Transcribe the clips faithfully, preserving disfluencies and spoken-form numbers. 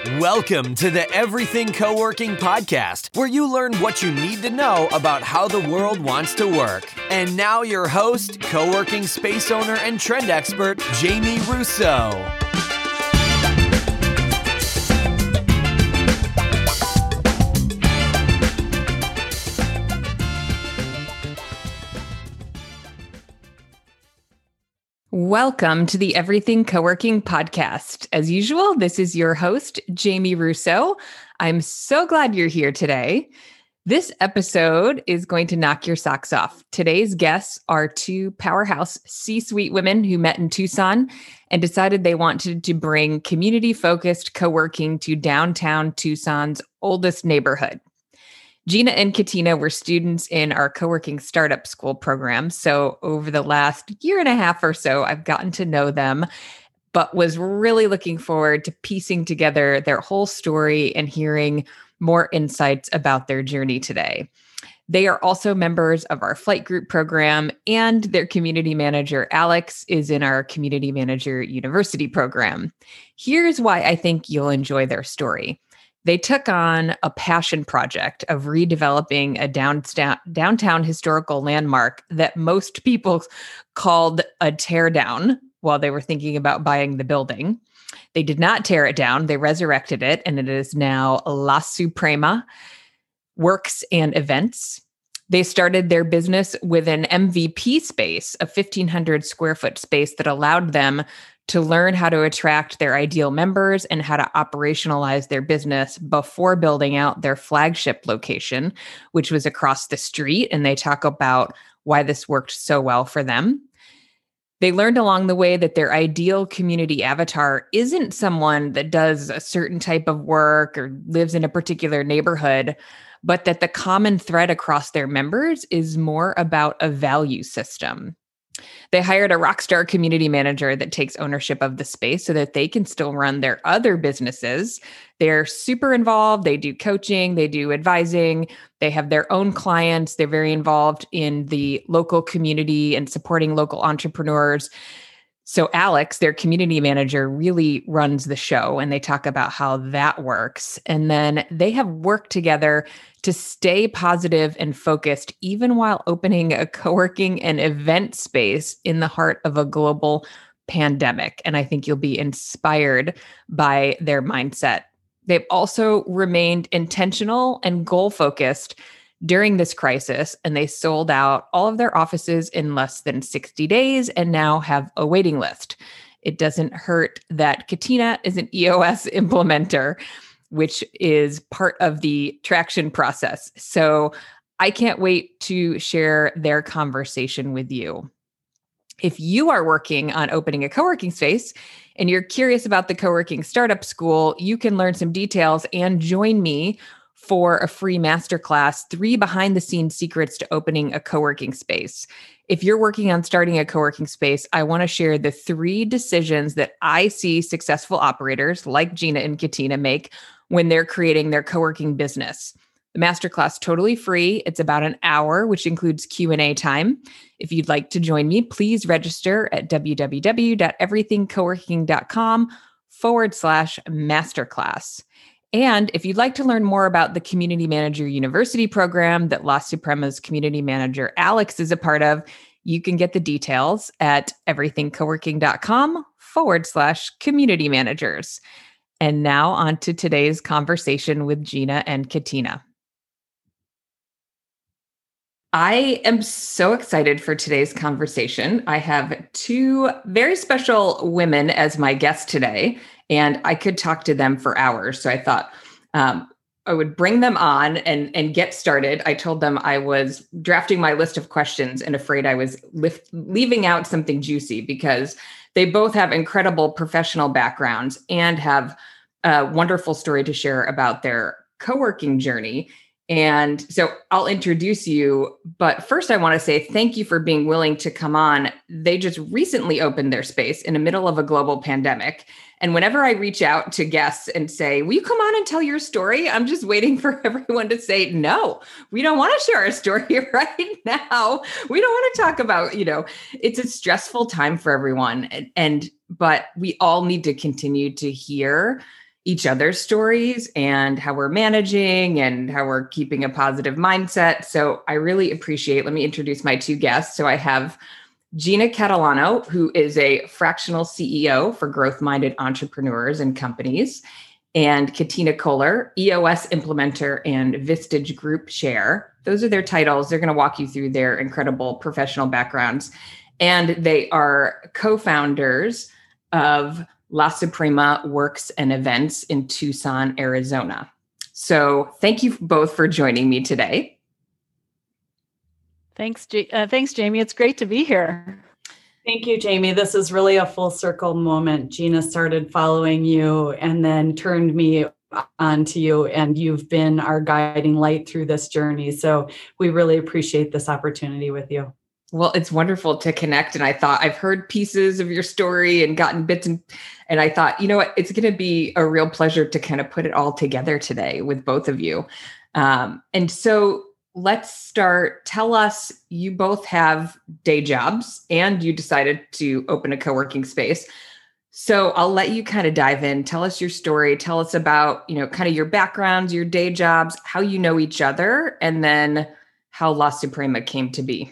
Welcome to the Everything Co-working Podcast, where you learn what you need to know about how the world wants to work. And now your host, co-working space owner and trend expert, Jamie Russo. Welcome to the Everything Co-working Podcast. As usual, this is your host, Jamie Russo. I'm so glad you're here today. This episode is going to knock your socks off. Today's guests are two powerhouse C-suite women who met in Tucson and decided they wanted to bring community-focused co-working to downtown Tucson's oldest neighborhood. Gina and Katina were students in our co-working startup school program. So over the last year and a half or so, I've gotten to know them, but was really looking forward to piecing together their whole story and hearing more insights about their journey today. They are also members of our flight group program, and their community manager, Alex, is in our community manager university program. Here's why I think you'll enjoy their story. They took on a passion project of redeveloping a downtown, downtown historical landmark that most people called a tear down while they were thinking about buying the building. They did not tear it down. They resurrected it, and it is now La Suprema Works and Events. They started their business with an M V P space, a fifteen hundred square foot space that allowed them to learn how to attract their ideal members and how to operationalize their business before building out their flagship location, which was across the street. And they talk about why this worked so well for them. They learned along the way that their ideal community avatar isn't someone that does a certain type of work or lives in a particular neighborhood, but that the common thread across their members is more about a value system. They hired a rock star community manager that takes ownership of the space so that they can still run their other businesses. They're super involved. They do coaching, they do advising, they have their own clients. They're very involved in the local community and supporting local entrepreneurs. So Alex, their community manager, really runs the show, and they talk about how that works. And then they have worked together to stay positive and focused, even while opening a co-working and event space in the heart of a global pandemic. And I think you'll be inspired by their mindset. They've also remained intentional and goal-focused during this crisis, and they sold out all of their offices in less than sixty days and now have a waiting list. It doesn't hurt that Katina is an E O S implementer, which is part of the traction process. So I can't wait to share their conversation with you. If you are working on opening a co-working space and you're curious about the co-working startup school, you can learn some details and join me for a free masterclass, three behind the scenes secrets to opening a co-working space. If you're working on starting a co-working space, I want to share the three decisions that I see successful operators like Gina and Katina make when they're creating their co-working business. The masterclass totally free. It's about an hour, which includes Q and A time. If you'd like to join me, please register at www.everythingcoworking.com forward slash masterclass. And if you'd like to learn more about the Community Manager University program that La Suprema's community manager, Alex, is a part of, you can get the details at everythingcoworking.com forward slash community managers. And now on to today's conversation with Gina and Katina. I am so excited for today's conversation. I have two very special women as my guests today, and I could talk to them for hours. So I thought um, I would bring them on and, and get started. I told them I was drafting my list of questions and afraid I was lift, leaving out something juicy because they both have incredible professional backgrounds and have a wonderful story to share about their co-working journey. And so I'll introduce you, but first I want to say thank you for being willing to come on. They just recently opened their space in the middle of a global pandemic. And whenever I reach out to guests and say, will you come on and tell your story? I'm just waiting for everyone to say, no, we don't want to share our story right now. We don't want to talk about, you know, it's a stressful time for everyone. And, and but we all need to continue to hear each other's stories and how we're managing and how we're keeping a positive mindset. So I really appreciate, let me introduce my two guests. So I have Gina Catalano, who is a fractional C E O for growth-minded entrepreneurs and companies, and Katina Kohler, E O S implementer and Vistage Group chair. Those are their titles. They're going to walk you through their incredible professional backgrounds. And they are co-founders of La Suprema Works and Events in Tucson, Arizona. So thank you both for joining me today. Thanks, J- uh, thanks, Jamie. It's great to be here. Thank you, Jamie. This is really a full circle moment. Gina started following you and then turned me on to you, and you've been our guiding light through this journey. So we really appreciate this opportunity with you. Well, it's wonderful to connect. And I thought I've heard pieces of your story and gotten bits and, and I thought, you know what, it's going to be a real pleasure to kind of put it all together today with both of you. Um, and so let's start. Tell us, you both have day jobs and you decided to open a co-working space. So I'll let you kind of dive in. Tell us your story. Tell us about, you know, kind of your backgrounds, your day jobs, how you know each other, and then how La Suprema came to be.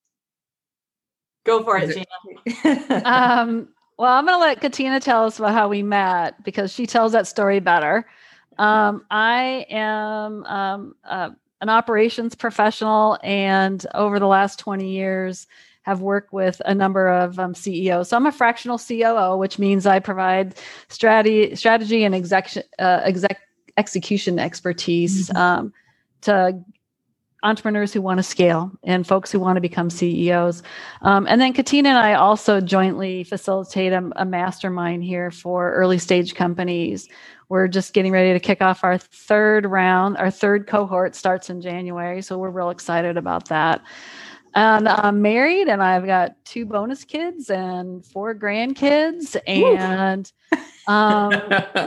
Go for it, Gina. um, well, I'm going to let Katina tell us about how we met because she tells that story better. Um, I am um, uh, an operations professional, and over the last twenty years have worked with a number of um, C E Os. So I'm a fractional C O O, which means I provide strategy, strategy and exec, uh, exec, execution expertise mm-hmm. um, to entrepreneurs who want to scale and folks who want to become C E Os. Um, and then Katina and I also jointly facilitate a, a mastermind here for early stage companies. We're just getting ready to kick off our third round. Our third cohort starts in January. So we're real excited about that. And I'm married and I've got two bonus kids and four grandkids and um,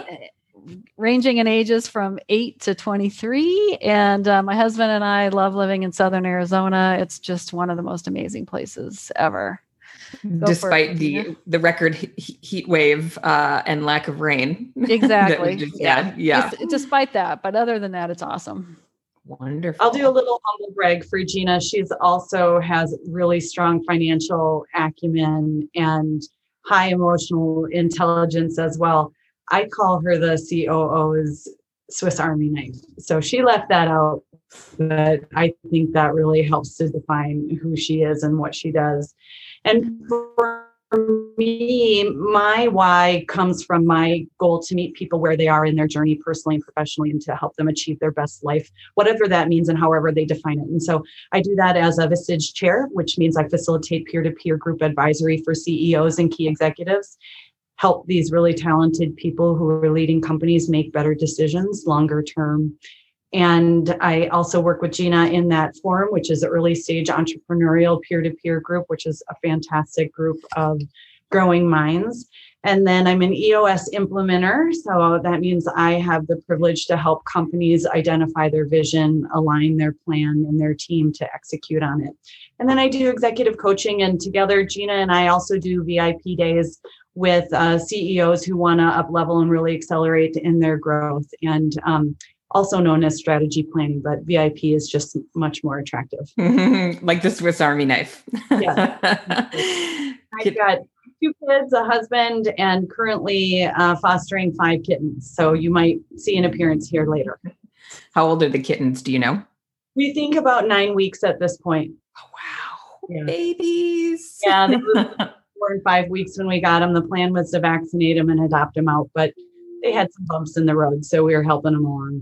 ranging in ages from eight to twenty-three. And uh, my husband and I love living in Southern Arizona. It's just one of the most amazing places ever. Go Despite it, the Gina. the record he- heat wave uh, and lack of rain. Exactly. just yeah. Had. Yeah. Just, despite that. But other than that, it's awesome. Wonderful. I'll do a little humble brag for Gina. She's also has really strong financial acumen and high emotional intelligence as well. I call her the C O O's Swiss Army knife. So she left that out, but I think that really helps to define who she is and what she does. And for me, my why comes from my goal to meet people where they are in their journey personally and professionally and to help them achieve their best life, whatever that means and however they define it. And so I do that as a Vistage chair, which means I facilitate peer-to-peer group advisory for C E Os and key executives, help these really talented people who are leading companies make better decisions longer term. And I also work with Gina in that forum, which is the early stage entrepreneurial peer-to-peer group, which is a fantastic group of growing minds. And then I'm an E O S implementer. So that means I have the privilege to help companies identify their vision, align their plan and their team to execute on it. And then I do executive coaching, and together Gina and I also do V I P days with uh, C E Os who want to up-level and really accelerate in their growth. And um, also known as strategy planning, but V I P is just much more attractive. Like the Swiss Army knife. Yeah. I've got two kids, a husband, and currently uh, fostering five kittens. So you might see an appearance here later. How old are the kittens? Do you know? We think about nine weeks at this point. Oh, wow. Yeah. Babies. Yeah, they were four and five weeks when we got them. The plan was to vaccinate them and adopt them out, but they had some bumps in the road, so we were helping them along.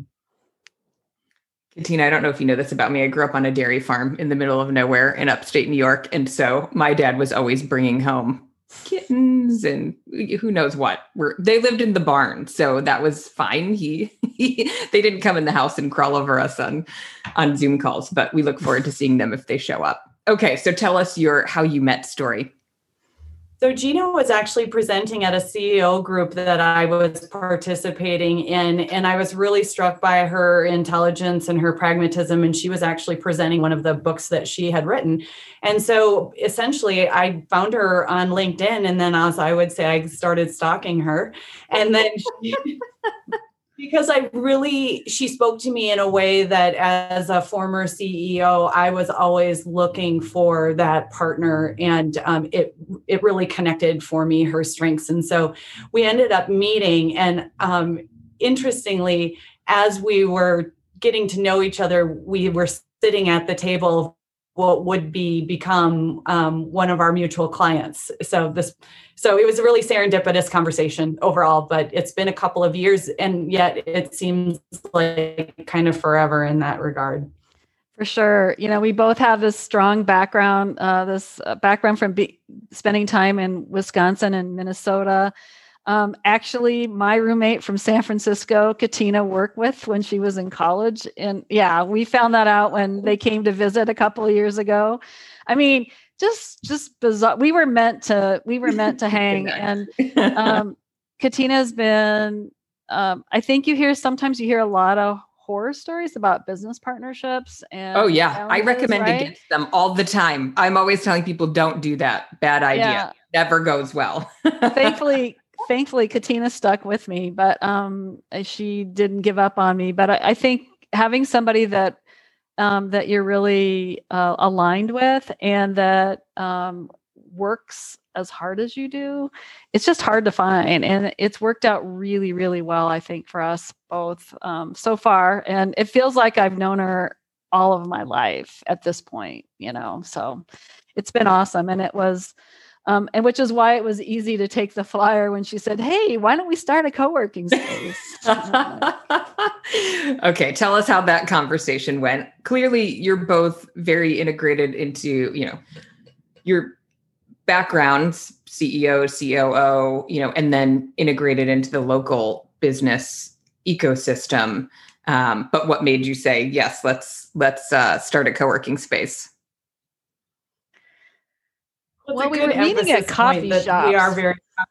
Katina, I don't know if you know this about me. I grew up on a dairy farm in the middle of nowhere in upstate New York. And so my dad was always bringing home kittens and who knows what. We're, they lived in the barn, so that was fine. He, he they didn't come in the house and crawl over us on, on Zoom calls, but we look forward to seeing them if they show up. Okay, so tell us your how you met story. So Gina was actually presenting at a C E O group that I was participating in, and I was really struck by her intelligence and her pragmatism, and she was actually presenting one of the books that she had written. And so essentially I found her on LinkedIn, and then as I would say, I started stalking her. And then she, because I really, she spoke to me in a way that as a former C E O, I was always looking for that partner, and um, it it really connected for me, her strengths. And so we ended up meeting, and um, interestingly, as we were getting to know each other, we were sitting at the table what would be become um, one of our mutual clients. So this, so it was a really serendipitous conversation overall, but it's been a couple of years, and yet it seems like kind of forever in that regard. For sure. You know, we both have this strong background, uh, this uh, background from be- spending time in Wisconsin and Minnesota. Um, actually, my roommate from San Francisco, Katina, worked with when she was in college. And yeah, we found that out when they came to visit a couple of years ago. I mean, just just bizarre. We were meant to we were meant to hang. And um, Katina's been, um, I think you hear, sometimes you hear a lot of horror stories about business partnerships. And oh yeah, I recommend right? against them all the time. I'm always telling people, don't do that. Bad idea. Yeah. Never goes well. Thankfully, thankfully, Katina stuck with me, but um, she didn't give up on me. But I, I think having somebody that um, that you're really uh, aligned with and that um, works as hard as you do, it's just hard to find. And it's worked out really, really well, I think, for us both um, so far. And it feels like I've known her all of my life at this point, you know, so it's been awesome. And it was, um, and which is why it was easy to take the flyer when she said, hey, why don't we start a co-working space? Okay. Tell us how that conversation went. Clearly you're both very integrated into, you know, your backgrounds, C E O, C O O, you know, and then integrated into the local business ecosystem. Um, but what made you say, yes, let's, let's uh, start a co-working space? Well, well we were meeting at coffee shops. We are very,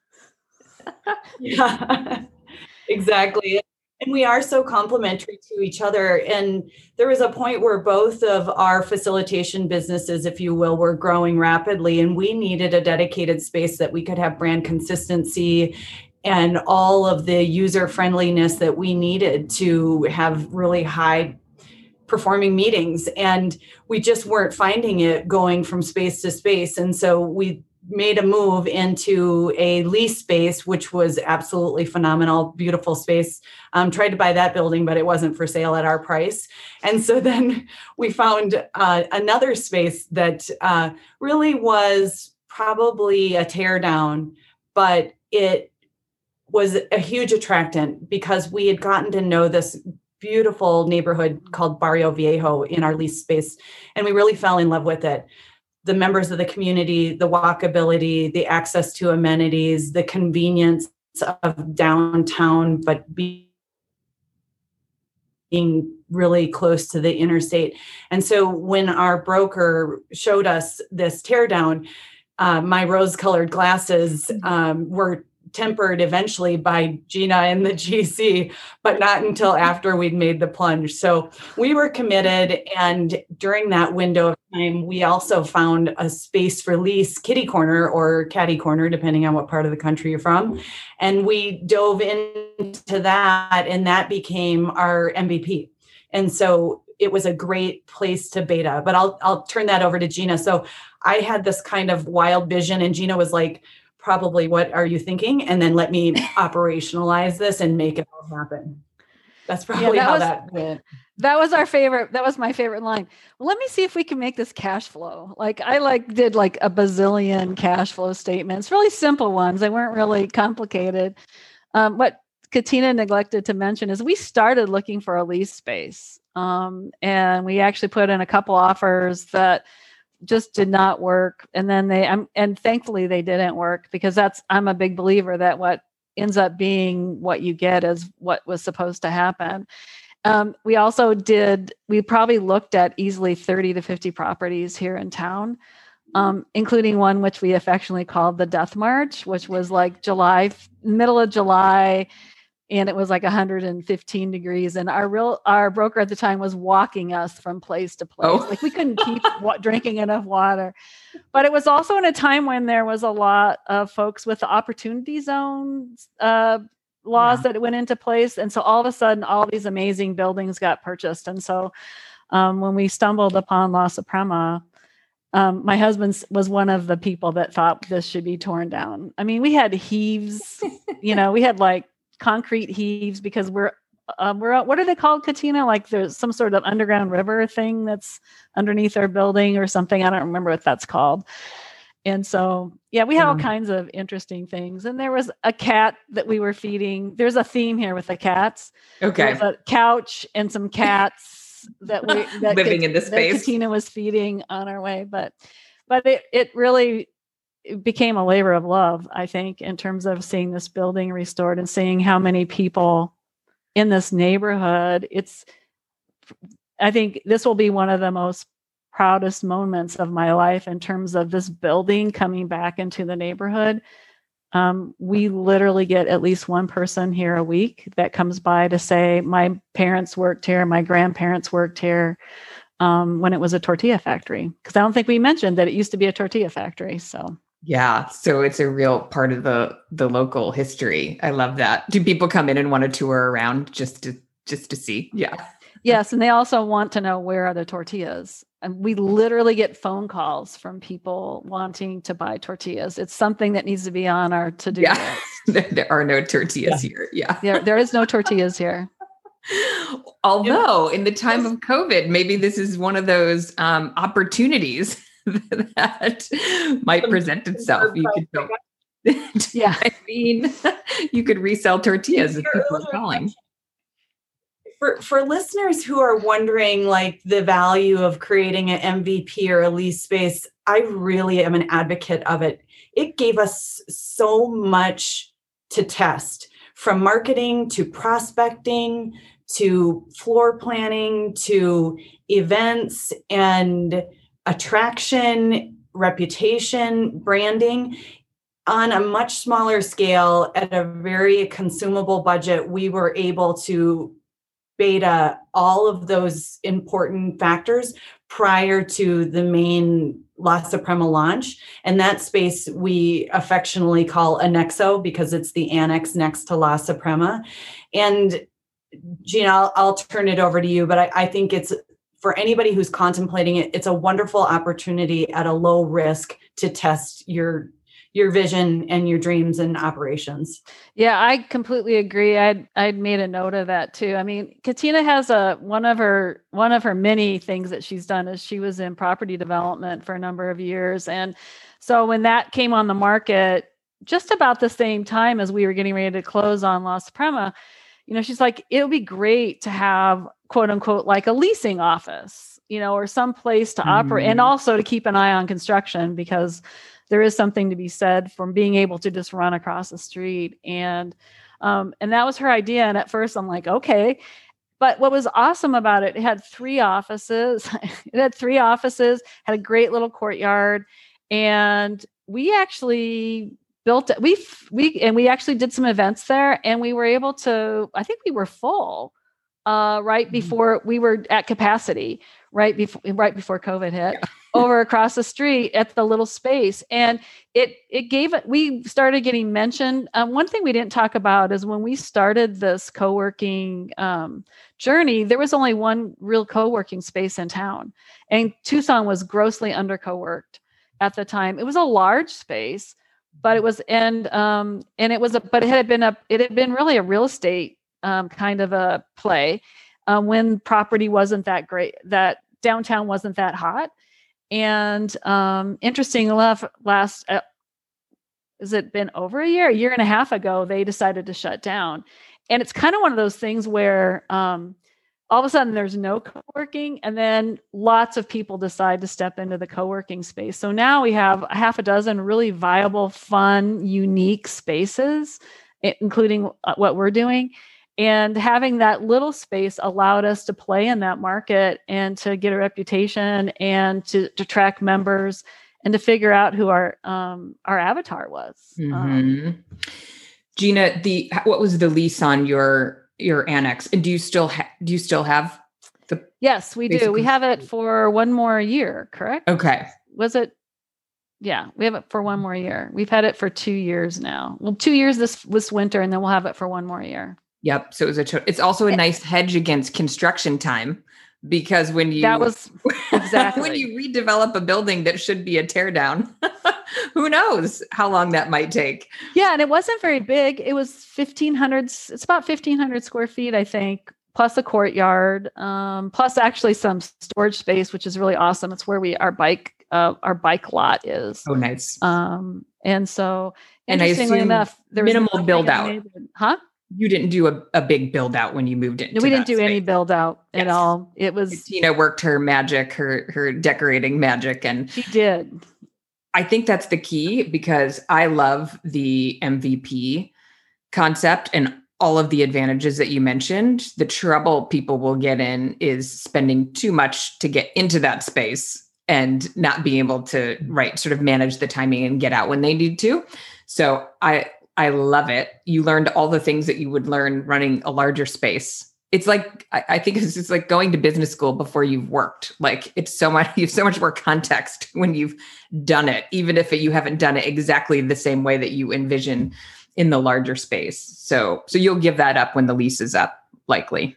yeah, exactly. And we are so complementary to each other. And there was a point where both of our facilitation businesses, if you will, were growing rapidly, and we needed a dedicated space that we could have brand consistency and all of the user friendliness that we needed to have really high performing meetings. And we just weren't finding it going from space to space. And so we made a move into a lease space, which was absolutely phenomenal, beautiful space. Um, tried to buy that building, but it wasn't for sale at our price. And so then we found uh, another space that uh, really was probably a tear down, but it was a huge attractant because we had gotten to know this beautiful neighborhood called Barrio Viejo in our lease space. And we really fell in love with it. The members of the community, the walkability, the access to amenities, the convenience of downtown, but being really close to the interstate. And so when our broker showed us this teardown, uh, my rose-colored glasses um, were tempered eventually by Gina and the G C, but not until after we'd made the plunge. So we were committed. And during that window of time, we also found a space for lease, kitty corner or catty corner, depending on what part of the country you're from. And we dove into that, and that became our M V P. And so it was a great place to beta, but I'll, I'll turn that over to Gina. So I had this kind of wild vision, and Gina was like, probably, what are you thinking? And then let me operationalize this and make it all happen. That's probably yeah, that how was, that went. That was our favorite. That was my favorite line. Well, let me see if we can make this cash flow. Like I like did like a bazillion cash flow statements, really simple ones. They weren't really complicated. Um, what Katina neglected to mention is we started looking for a lease space. Um, and we actually put in a couple offers that just did not work. And then they, um, and thankfully they didn't work, because that's, I'm a big believer that what ends up being what you get is what was supposed to happen. Um, we also did, we probably looked at easily thirty to fifty properties here in town. um, including one which we affectionately called the Death March, which was like July, middle of July, and it was like one hundred fifteen degrees. And our real our broker at the time was walking us from place to place. Oh. Like we couldn't keep wa- drinking enough water. But it was also in a time when there was a lot of folks with the opportunity zones uh, laws yeah. that went into place. And so all of a sudden, all these amazing buildings got purchased. And so um, when we stumbled upon La Suprema, um, my husband was one of the people that thought this should be torn down. I mean, we had heaves, you know, we had like concrete heaves because we're, um, we're, what are they called, Katina? Like there's some sort of underground river thing that's underneath our building or something. I don't remember what that's called. And so, yeah, we had all kinds of interesting things. And there was a cat that we were feeding. There's a theme here with the cats. Okay. There's a couch and some cats that we that living Kat, in this space. That Katina was feeding on our way. But but it it really became a labor of love, I think, in terms of seeing this building restored and seeing how many people in this neighborhood. It's I think this will be one of the most proudest moments of my life in terms of this building coming back into the neighborhood. Um, we literally get at least one person here a week that comes by to say, my parents worked here, my grandparents worked here um, when it was a tortilla factory. Because I don't think we mentioned that it used to be a tortilla factory. So yeah, so it's a real part of the the local history. I love that. Do people come in and want to tour around just to just to see? Yeah. Yes, and they also want to know where are the tortillas. And we literally get phone calls from people wanting to buy tortillas. It's something that needs to be on our to-do yeah. list. There are no tortillas yeah. here. Yeah. There, there is no tortillas here. Although in the time of COVID, maybe this is one of those um, opportunities that might present itself. You could go, yeah. I mean, you could resell tortillas if people are calling. For for listeners who are wondering, like, the value of creating an M V P or a lease space, I really am an advocate of it. It gave us so much to test, from marketing to prospecting to floor planning to events and attraction, reputation, branding. On a much smaller scale, at a very consumable budget, we were able to beta all of those important factors prior to the main La Suprema launch. And that space we affectionately call Annexo because it's the annex next to La Suprema. And Gina, I'll, I'll turn it over to you, but I, I think it's, for anybody who's contemplating it, it's a wonderful opportunity at a low risk to test your your vision and your dreams and operations. Yeah, I completely agree. I'd I'd made a note of that too. I mean, Katina has a one of her one of her many things that she's done is she was in property development for a number of years. And so when that came on the market, just about the same time as we were getting ready to close on La Suprema, you know, she's like, it would be great to have, quote unquote, like a leasing office, you know, or some place to mm-hmm. operate, and also to keep an eye on construction, because there is something to be said from being able to just run across the street. And, um, and that was her idea. And at first I'm like, okay. But what was awesome about it, it had three offices. It had three offices, had a great little courtyard. And we actually built it. We, we, and we actually did some events there, and we were able to, I think we were full, uh, right before we were at capacity, right before, right before COVID hit. Yeah. Over across the street at the little space. And it it gave it, we started getting mentioned. Um, one thing we didn't talk about is when we started this co-working um, journey, there was only one real co-working space in town. And Tucson was grossly under co-worked at the time. It was a large space, but it was, and um, and it was, a, but it had been a, it had been really a real estate um, kind of a play um, when property wasn't that great, that downtown wasn't that hot. And um, interesting enough, last, uh, has it been over a year, a year and a half ago, they decided to shut down. And it's kind of one of those things where um, all of a sudden there's no co-working, and then lots of people decide to step into the co-working space. So now we have a half a dozen really viable, fun, unique spaces, including what we're doing. And having that little space allowed us to play in that market and to get a reputation and to, to attract members and to figure out who our um, our avatar was. Mm-hmm. Um, Gina, the what was the lease on your your annex, and do you still ha- do you still have the? Yes, we do. We basically- have it for one more year. Correct? Okay. Was it? Yeah, we have it for one more year. We've had it for two years now. Well, two years this this winter, and then we'll have it for one more year. Yep. So it was a. Cho- it's also a nice hedge against construction time, because when you That was exactly when you redevelop a building that should be a tear down, who knows how long that might take. Yeah, and it wasn't very big. It was fifteen hundred. It's about fifteen hundred square feet, I think, plus a courtyard, um, plus actually some storage space, which is really awesome. It's where we our bike uh, our bike lot is. Oh, nice. Um, and so, And I interestingly assume enough, there was minimal nothing build in the out. neighborhood. Huh? You didn't do a, a big build out when you moved in. No, we didn't do any build out at Yes. all. It was Tina worked her magic, her her decorating magic, and she did. I think that's the key, because I love the M V P concept and all of the advantages that you mentioned. The trouble people will get in is spending too much to get into that space and not being able to, right, sort of manage the timing and get out when they need to. So I I love it. You learned all the things that you would learn running a larger space. It's like, I, I think it's just like going to business school before you've worked. Like, it's so much, you have so much more context when you've done it, even if it, you haven't done it exactly the same way that you envision in the larger space. So, so you'll give that up when the lease is up, likely.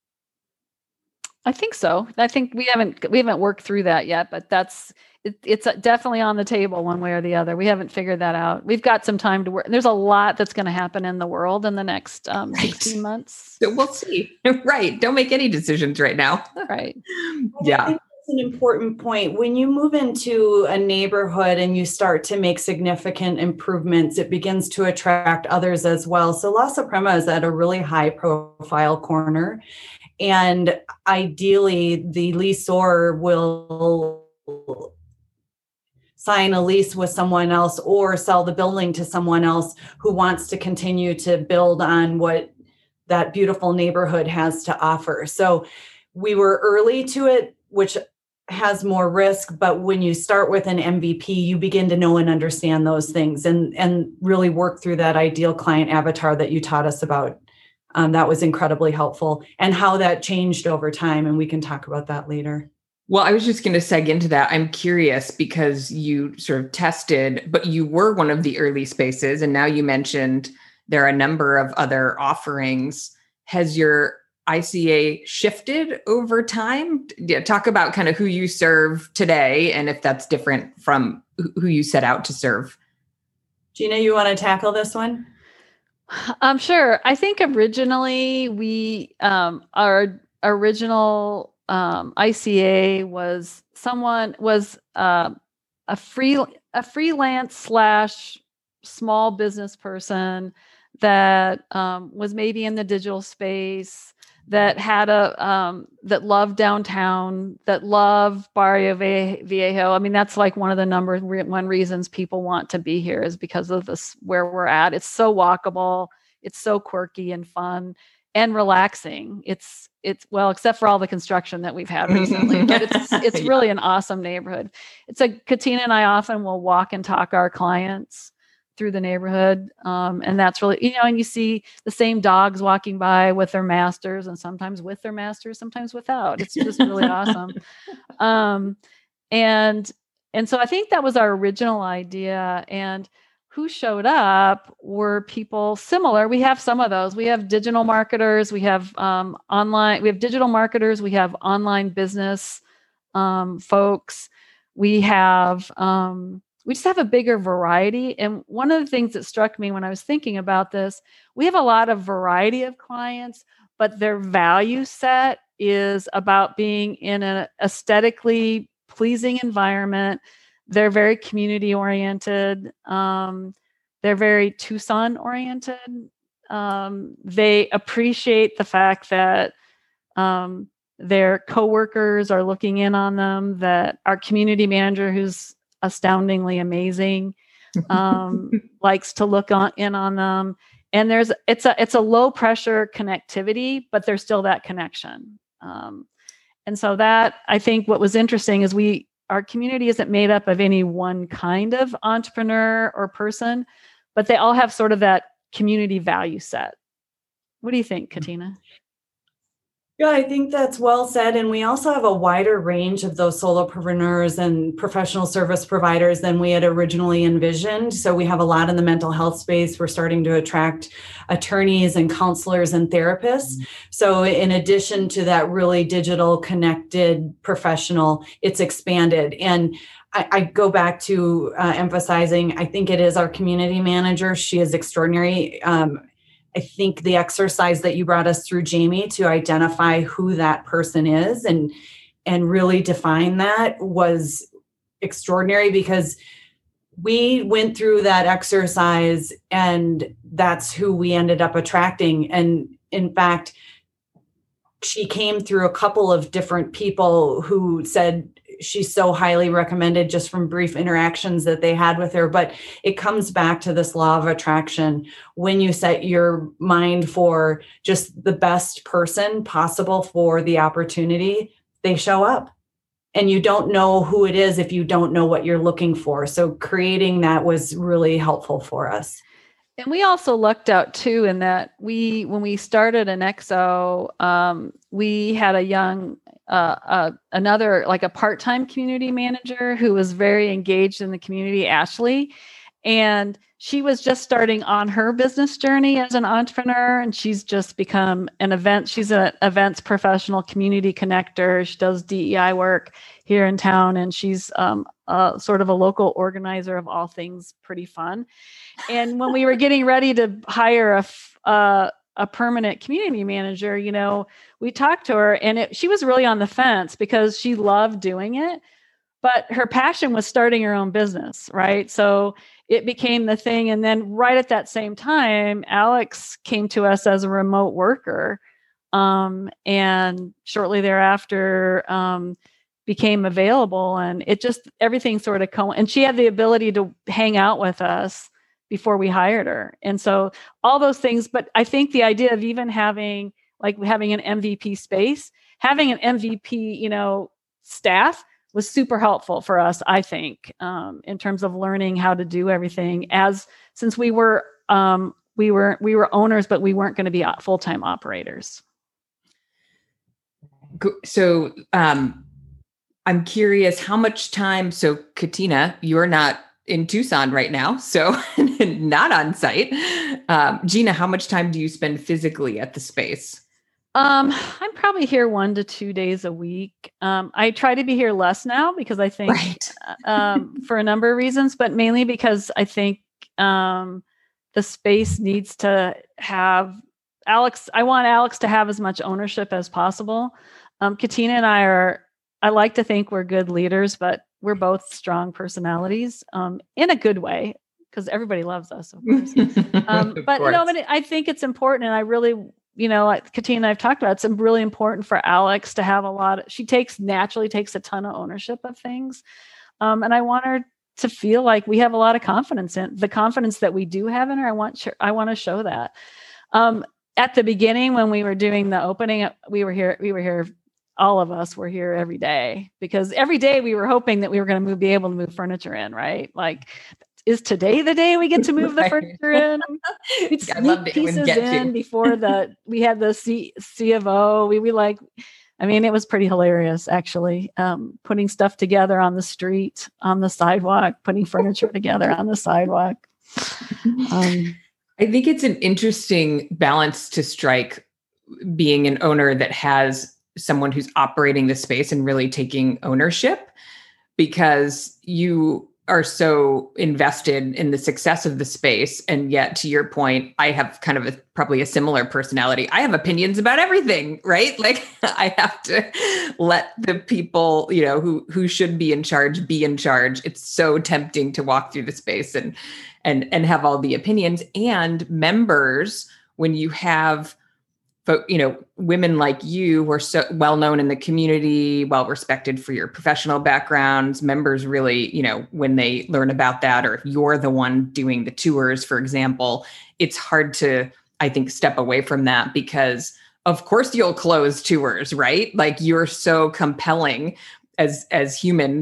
I think so. I think we haven't we haven't worked through that yet, but that's it, it's definitely on the table one way or the other. We haven't figured that out. We've got some time to work. There's a lot that's going to happen in the world in the next um, Right. sixteen months. So we'll see. Right. Don't make any decisions right now. Right. I Yeah. think that's an important point. When you move into a neighborhood and you start to make significant improvements, it begins to attract others as well. So La Suprema is at a really high profile corner. And ideally, the leaseor will sign a lease with someone else or sell the building to someone else who wants to continue to build on what that beautiful neighborhood has to offer. So we were early to it, which has more risk, but when you start with an M V P, you begin to know and understand those things and, and really work through that ideal client avatar that you taught us about. Um, that was incredibly helpful, and how that changed over time. And we can talk about that later. Well, I was just going to seg into that. I'm curious because you sort of tested, but you were one of the early spaces. And now you mentioned there are a number of other offerings. Has your I C A shifted over time? Yeah, talk about kind of who you serve today and if that's different from who you set out to serve. Gina, you want to tackle this one? Um, sure. I think originally we, um, our original um, I C A was someone was uh, a free a freelance slash small business person that um, was maybe in the digital space, that had a um, that loved downtown, that loved Barrio Viejo. I mean, that's like one of the number one reasons people want to be here is because of this where we're at. It's so walkable, it's so quirky and fun and relaxing. It's it's well, except for all the construction that we've had recently, but it's it's Yeah. really an awesome neighborhood. It's a Katina and I often will walk and talk our clients through the neighborhood. Um, and that's really, you know, and you see the same dogs walking by with their masters and sometimes with their masters, sometimes without. It's just really awesome. Um, and, and so I think that was our original idea. And who showed up were people similar. We have some of those. We have digital marketers. We have um, online, we have digital marketers. We have online business um, folks. We have, um, we just have a bigger variety. And one of the things that struck me when I was thinking about this, we have a lot of variety of clients, but their value set is about being in an aesthetically pleasing environment. They're very community oriented. Um, they're very Tucson oriented. Um, they appreciate the fact that um, their coworkers are looking in on them, that our community manager, who's astoundingly amazing, um, likes to look on in on them. And there's it's a it's a low pressure connectivity, but there's still that connection. Um, and so that I think what was interesting is we our community isn't made up of any one kind of entrepreneur or person, but they all have sort of that community value set. What do you think, Katina? Yeah, I think that's well said. And we also have a wider range of those solopreneurs and professional service providers than we had originally envisioned. So we have a lot in the mental health space. We're starting to attract attorneys and counselors and therapists. Mm-hmm. So in addition to that really digital connected professional, it's expanded. And I, I go back to uh, emphasizing, I think it is our community manager. She is extraordinary. Um, I think the exercise that you brought us through, Jamie, to identify who that person is and and really define that was extraordinary, because we went through that exercise and that's who we ended up attracting. And in fact, she came through a couple of different people who said she's so highly recommended just from brief interactions that they had with her. But it comes back to this law of attraction. When you set your mind for just the best person possible for the opportunity, they show up. And you don't know who it is if you don't know what you're looking for. So creating that was really helpful for us. And we also lucked out too, in that we, when we started Anexo, um, we had a young, uh, uh, another, like a part-time community manager who was very engaged in the community, Ashley. And she was just starting on her business journey as an entrepreneur. And she's just become an event. She's an events professional, community connector. She does D E I work here in town. And she's um, uh, sort of a local organizer of all things pretty fun. And when we were getting ready to hire a, uh, a permanent community manager, you know, we talked to her, and it, she was really on the fence because she loved doing it, but her passion was starting her own business, right? So it became the thing. And then right at that same time, Alex came to us as a remote worker. Um, and shortly thereafter, um, became available, and it just, everything sort of, co- and she had the ability to hang out with us before we hired her. And so all those things, but I think the idea of even having, like having an M V P space, having an M V P, you know, staff was super helpful for us, I think, um, in terms of learning how to do everything, as since we were, um, we were, we were owners, but we weren't going to be full-time operators. So, um, I'm curious how much time, so Katina, you're not in Tucson right now, so not on site. Um, Gina, how much time do you spend physically at the space? Um, I'm probably here one to two days a week. Um, I try to be here less now because I think, right. um, for a number of reasons, but mainly because I think um, the space needs to have Alex. I want Alex to have as much ownership as possible. Um, Katina and I are, I like to think we're good leaders, but we're both strong personalities, um, in a good way, because everybody loves us, of course. Um, of but course. You know, but I think it's important, and I really, you know, like Katina and I've talked about, it's really important for Alex to have a lot of, she takes naturally takes a ton of ownership of things. Um, and I want her to feel like we have a lot of confidence in the confidence that we do have in her. I want, I want to show that. Um, at the beginning, when we were doing the opening, we were here, we were here, all of us were here every day, because every day we were hoping that we were going to move, be able to move furniture in, right? Like, is today the day we get to move the furniture in? We'd sneak pieces in you. Before the, we had the C, C of O. We, we like, I mean, it was pretty hilarious, actually, um, putting stuff together on the street, on the sidewalk, putting furniture together on the sidewalk. Um, I think it's an interesting balance to strike, being an owner that has someone who's operating the space and really taking ownership, because you are so invested in the success of the space. And yet, to your point, I have kind of a, probably a similar personality. I have opinions about everything, right? Like, I have to let the people, you know, who, who should be in charge, be in charge. It's so tempting to walk through the space and, and, and have all the opinions. And members, when you have, but, you know, women like you who are so well known in the community, well respected for your professional backgrounds, members really, you know, when they learn about that, or if you're the one doing the tours, for example, it's hard to, I think, step away from that, because of course you'll close tours, right? Like, you're so compelling as, as humans.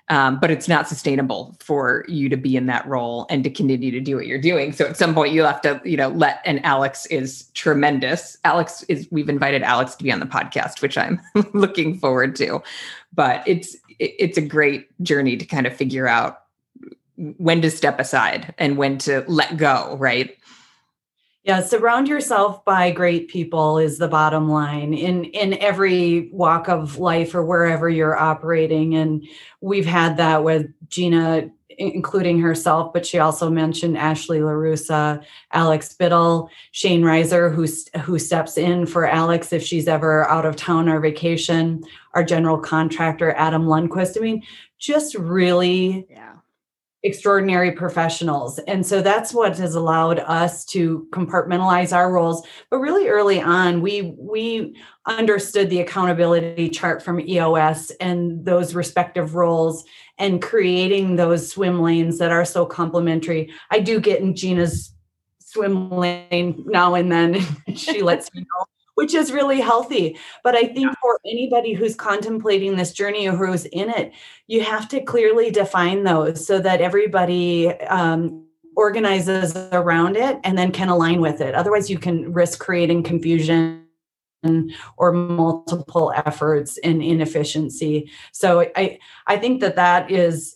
Um, but it's not sustainable for you to be in that role and to continue to do what you're doing. So at some point you'll have to, you know, let, and Alex is tremendous. Alex is, we've invited Alex to be on the podcast, which I'm looking forward to, but it's, it's a great journey to kind of figure out when to step aside and when to let go. Right. Yeah, surround yourself by great people is the bottom line in, in every walk of life or wherever you're operating. And we've had that with Gina, including herself, but she also mentioned Ashley LaRussa, Alex Biddle, Shane Reiser, who, who steps in for Alex if she's ever out of town or vacation, our general contractor, Adam Lundquist. I mean, just really... Yeah. extraordinary professionals. And so that's what has allowed us to compartmentalize our roles. But really early on, we we understood the accountability chart from E O S and those respective roles and creating those swim lanes that are so complementary. I do get in Gina's swim lane now and then. She lets me know, which is really healthy. But I think for anybody who's contemplating this journey or who's in it, you have to clearly define those so that everybody um, organizes around it and then can align with it. Otherwise, you can risk creating confusion or multiple efforts and inefficiency. So I, I think that that is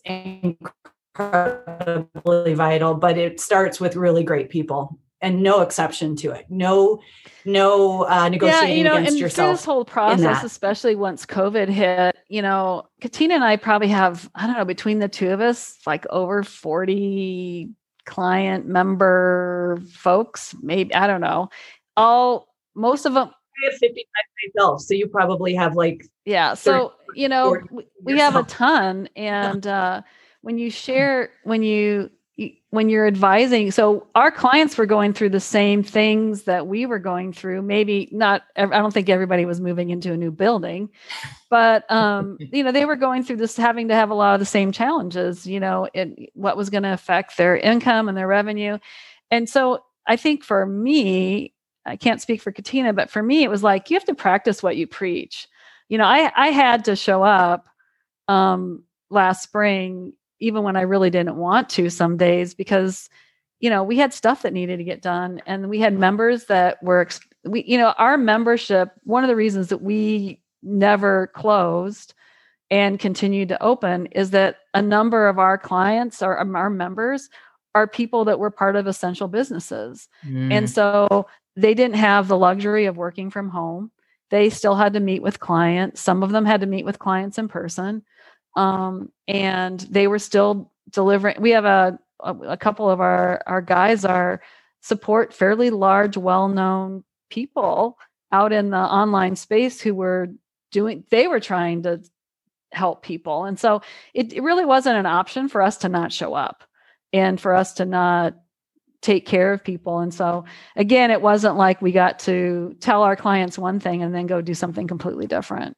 incredibly vital, but it starts with really great people. And no exception to it. No, no uh, negotiating yeah, you know, against and yourself. Through this whole process, especially once COVID hit, you know, Katina and I probably have, I don't know, between the two of us, like over forty client member folks, maybe, I don't know. All, most of them. I have fifty-five myself, so you probably have like. Yeah. So, you know, we, we have a ton. And uh, when you share, when you, when you're advising, so our clients were going through the same things that we were going through, maybe not, I don't think everybody was moving into a new building, but, um, you know, they were going through this, having to have a lot of the same challenges, you know, it, what was going to affect their income and their revenue. And so I think for me, I can't speak for Katina, but for me, it was like, you have to practice what you preach. You know, I, I had to show up um, last spring, even when I really didn't want to some days, because, you know, we had stuff that needed to get done and we had members that were, we, you know, our membership, one of the reasons that we never closed and continued to open is that a number of our clients or our members are people that were part of essential businesses. Mm. And so they didn't have the luxury of working from home. They still had to meet with clients. Some of them had to meet with clients in person. Um, and they were still delivering. We have a, a, a couple of our, our guys are support fairly large, well-known people out in the online space who were doing, they were trying to help people. And so it, it really wasn't an option for us to not show up and for us to not take care of people. And so again, it wasn't like we got to tell our clients one thing and then go do something completely different.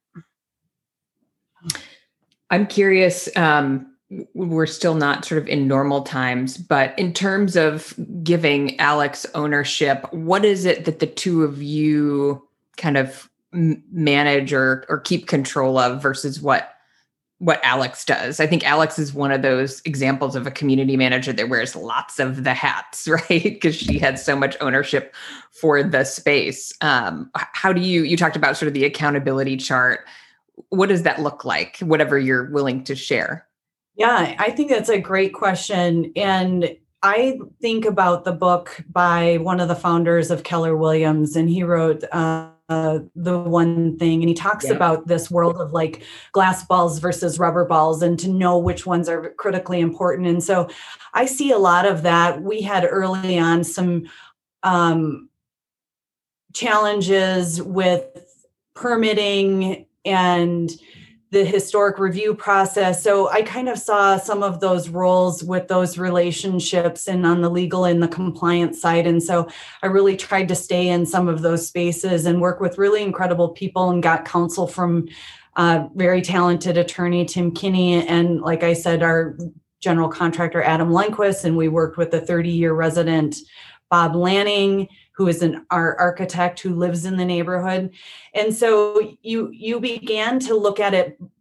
I'm curious, um, we're still not sort of in normal times, but in terms of giving Alex ownership, what is it that the two of you kind of manage or, or keep control of versus what what Alex does? I think Alex is one of those examples of a community manager that wears lots of the hats, right? Because she had so much ownership for the space. Um, how do you, you talked about sort of the accountability chart. What does that look like? Whatever you're willing to share. Yeah, I think that's a great question. And I think about the book by one of the founders of Keller Williams, and he wrote uh, uh, The One Thing. And he talks yeah. about this world of like glass balls versus rubber balls and to know which ones are critically important. And so I see a lot of that. We had early on some um, challenges with permitting and the historic review process. So I kind of saw some of those roles with those relationships and on the legal and the compliance side. And so I really tried to stay in some of those spaces and work with really incredible people and got counsel from a very talented attorney, Tim Kinney. And like I said, our general contractor, Adam Lundquist, and we worked with a thirty-year resident, Bob Lanning, who is an our architect who lives in the neighborhood. And so you you began to look at it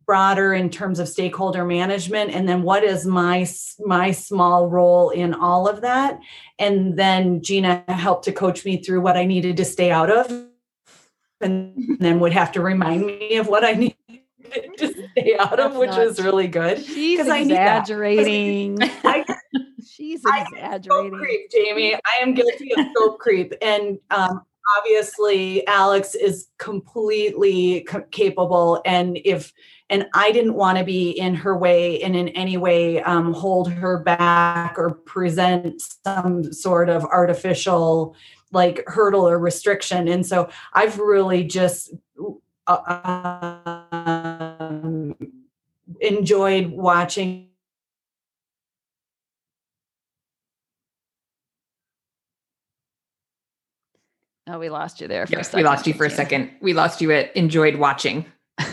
broader in terms of stakeholder management, and then what is my my small role in all of that. And then Gina helped to coach me through what I needed to stay out of, and then would have to remind me of what I needed to stay out of, which was really good. She's exaggerating. I, She's I exaggerating. Scope creep, Jamie. I am guilty of scope creep. And um, obviously Alex is completely c- capable. And if, and I didn't want to be in her way and in any way um, hold her back or present some sort of artificial like hurdle or restriction. And so I've really just uh, um, enjoyed watching. Oh, we lost you there. For Yes, a second, we lost you for a second. We lost you at enjoyed watching.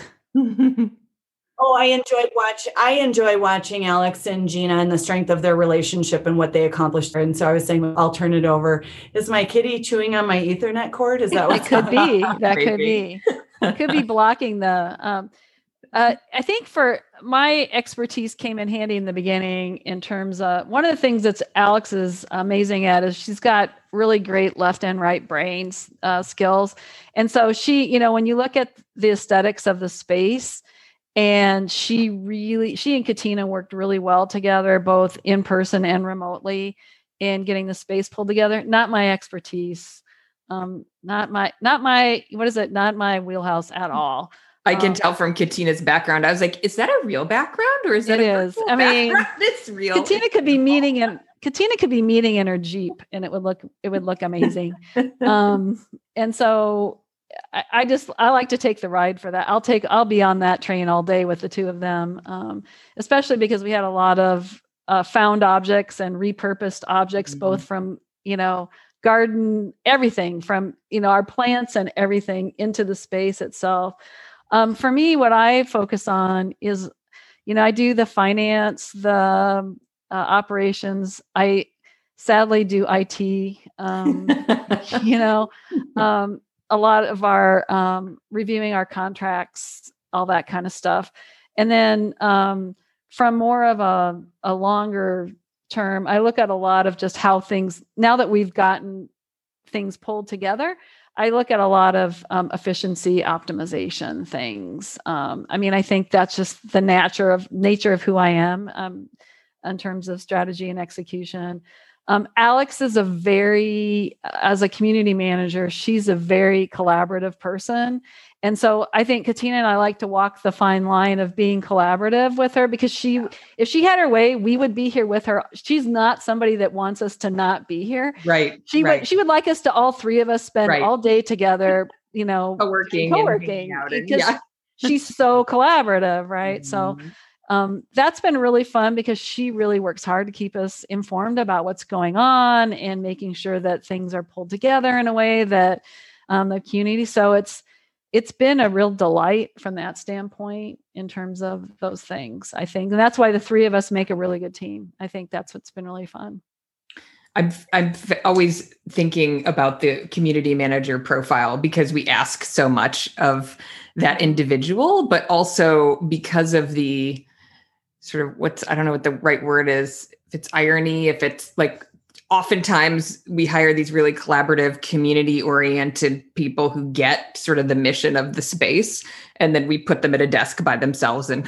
Oh, I enjoyed watch. I enjoy watching Alex and Gina and the strength of their relationship and what they accomplished. And so I was saying, I'll turn it over. Is my kitty chewing on my Ethernet cord? Is that what it could be? That could be. It could be blocking the. Um, uh, I think for my expertise came in handy in the beginning in terms of one of the things that's Alex is amazing at is she's got really great left and right brains uh, skills. And so she, you know, when you look at the aesthetics of the space, and she really, she and Katina worked really well together, both in person and remotely, in getting the space pulled together. Not my expertise, um, not my, not my, what is it? Not my wheelhouse at all. I can um, tell from Katina's background. I was like, is that a real background or is that it a is? I mean, it's real. Katina could be meeting in Katina could be meeting in her Jeep, and it would look it would look amazing. um, and so I, I just I like to take the ride for that. I'll take I'll be on that train all day with the two of them, um, especially because we had a lot of uh, found objects and repurposed objects, mm-hmm. both from you know garden, everything from you know our plants and everything into the space itself. Um, for me, what I focus on is, you know, I do the finance, the uh, operations. I sadly do I T, um, you know, um, a lot of our um, reviewing our contracts, all that kind of stuff. And then um, from more of a, a longer term, I look at a lot of just how things, now that we've gotten things pulled together, I look at a lot of um, efficiency optimization things. Um, I mean, I think that's just the nature of nature of who I am um, in terms of strategy and execution. Um, Alex is a very, as a community manager, she's a very collaborative person. And so I think Katina and I like to walk the fine line of being collaborative with her because she, if she had her way, we would be here with her. She's not somebody that wants us to not be here. Right. She right. would, she would like us to all three of us spend right. all day together, you know, co-working, co-working and because yeah. she's so collaborative. Right. Mm-hmm. So um, that's been really fun because she really works hard to keep us informed about what's going on and making sure that things are pulled together in a way that um, the community. So it's, it's been a real delight from that standpoint in terms of those things, I think. And that's why the three of us make a really good team. I think that's what's been really fun. I'm I'm always thinking about the community manager profile because we ask so much of that individual, but also because of the sort of what's, I don't know what the right word is, if it's irony, if it's like, oftentimes we hire these really collaborative, community-oriented people who get sort of the mission of the space, and then we put them at a desk by themselves and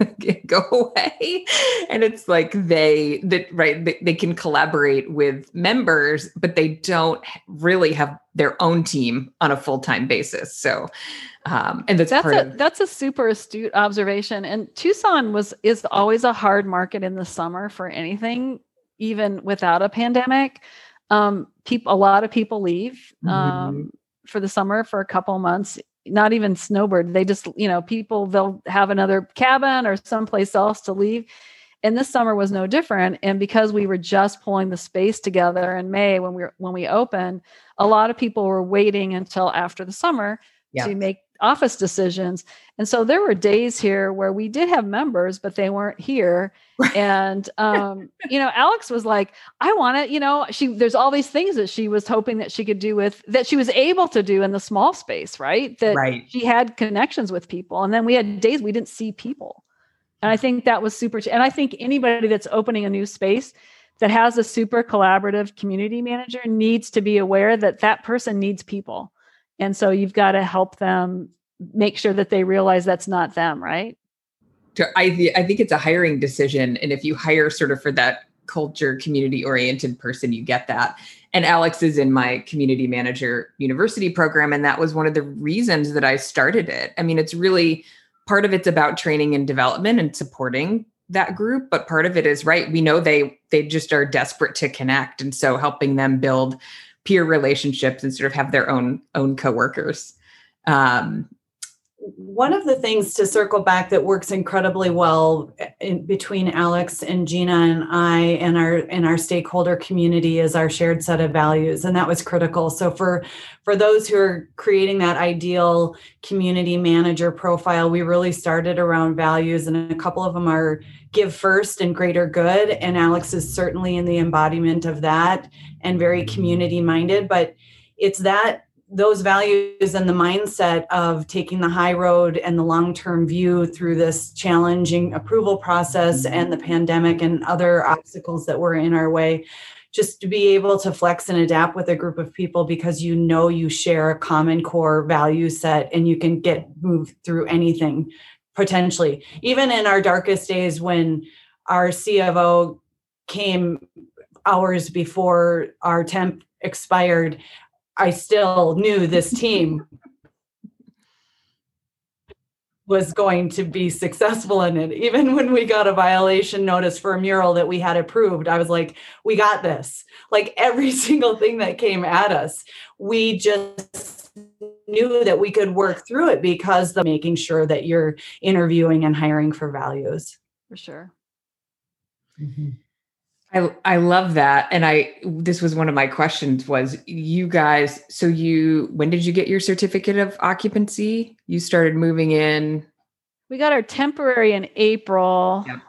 go away. And it's like they that right they, they can collaborate with members, but they don't really have their own team on a full-time basis. So, um, and that's that's part a of- that's a super astute observation. And Tucson was is always a hard market in the summer for anything. Even without a pandemic, um, people, a lot of people leave um, mm-hmm. for the summer for a couple months, not even snowbird. They just, you know, people, they'll have another cabin or someplace else to leave. And this summer was no different. And because we were just pulling the space together in May, when we were, when we opened, a lot of people were waiting until after the summer yeah. to make office decisions. And so there were days here where we did have members, but they weren't here. And, um, you know, Alex was like, I want to, you know, she, there's all these things that she was hoping that she could do with, that she was able to do in the small space, right? That Right. she had connections with people. And then we had days we didn't see people. And I think that was super, and I think anybody that's opening a new space that has a super collaborative community manager needs to be aware that that person needs people. And so you've got to help them make sure that they realize that's not them, right? I, th- I think it's a hiring decision. And if you hire sort of for that culture, community oriented person, you get that. And Alex is in my community manager university program. And that was one of the reasons that I started it. I mean, it's really part of it's about training and development and supporting that group. But part of it is, right, we know they they just are desperate to connect. And so helping them build peer relationships and sort of have their own own coworkers. Um, One of the things to circle back that works incredibly well in between Alex and Gina and I and our and our stakeholder community is our shared set of values. And that was critical. So for, for those who are creating that ideal community manager profile, we really started around values, and a couple of them are give first and greater good. And Alex is certainly in the embodiment of that and very community minded, but it's that those values and the mindset of taking the high road and the long-term view through this challenging approval process and the pandemic and other obstacles that were in our way, just to be able to flex and adapt with a group of people because you know you share a common core value set and you can get moved through anything potentially. Even in our darkest days when our C F O came hours before our temp expired, I still knew this team was going to be successful in it. Even when we got a violation notice for a mural that we had approved, I was like, we got this. Like every single thing that came at us, we just knew that we could work through it because of making sure that you're interviewing and hiring for values. For sure. Mm-hmm. I I love that. And I, this was one of my questions was you guys, so you, when did you get your certificate of occupancy? You started moving in. We got our temporary in April. Yep.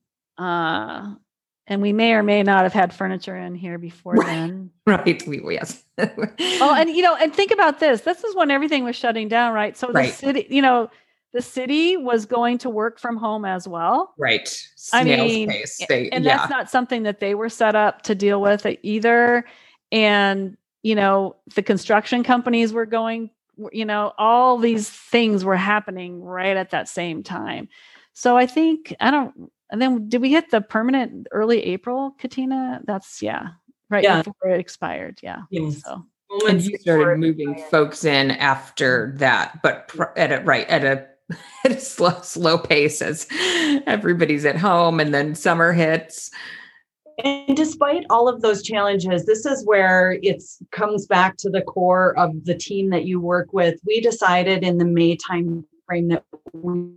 Uh, and we may or may not have had furniture in here before then. Right. We, yes. Oh, and you know, and think about this. This is when everything was shutting down, right? So the Right. city, you know, the city was going to work from home as well. Right. I Snail's mean, pace. They, and yeah. that's not something that they were set up to deal with either. And, you know, the construction companies were going, you know, all these things were happening right at that same time. So I think, I don't, and then did we hit the permanent early April, Katina? That's, yeah, right Yeah. before it expired. Yeah. Yes. So. And you started moving folks in after that, but pr- at a, right, at a, at a slow, slow pace as everybody's at home and then summer hits. And despite all of those challenges, this is where it comes back to the core of the team that you work with. We decided in the May time frame that we,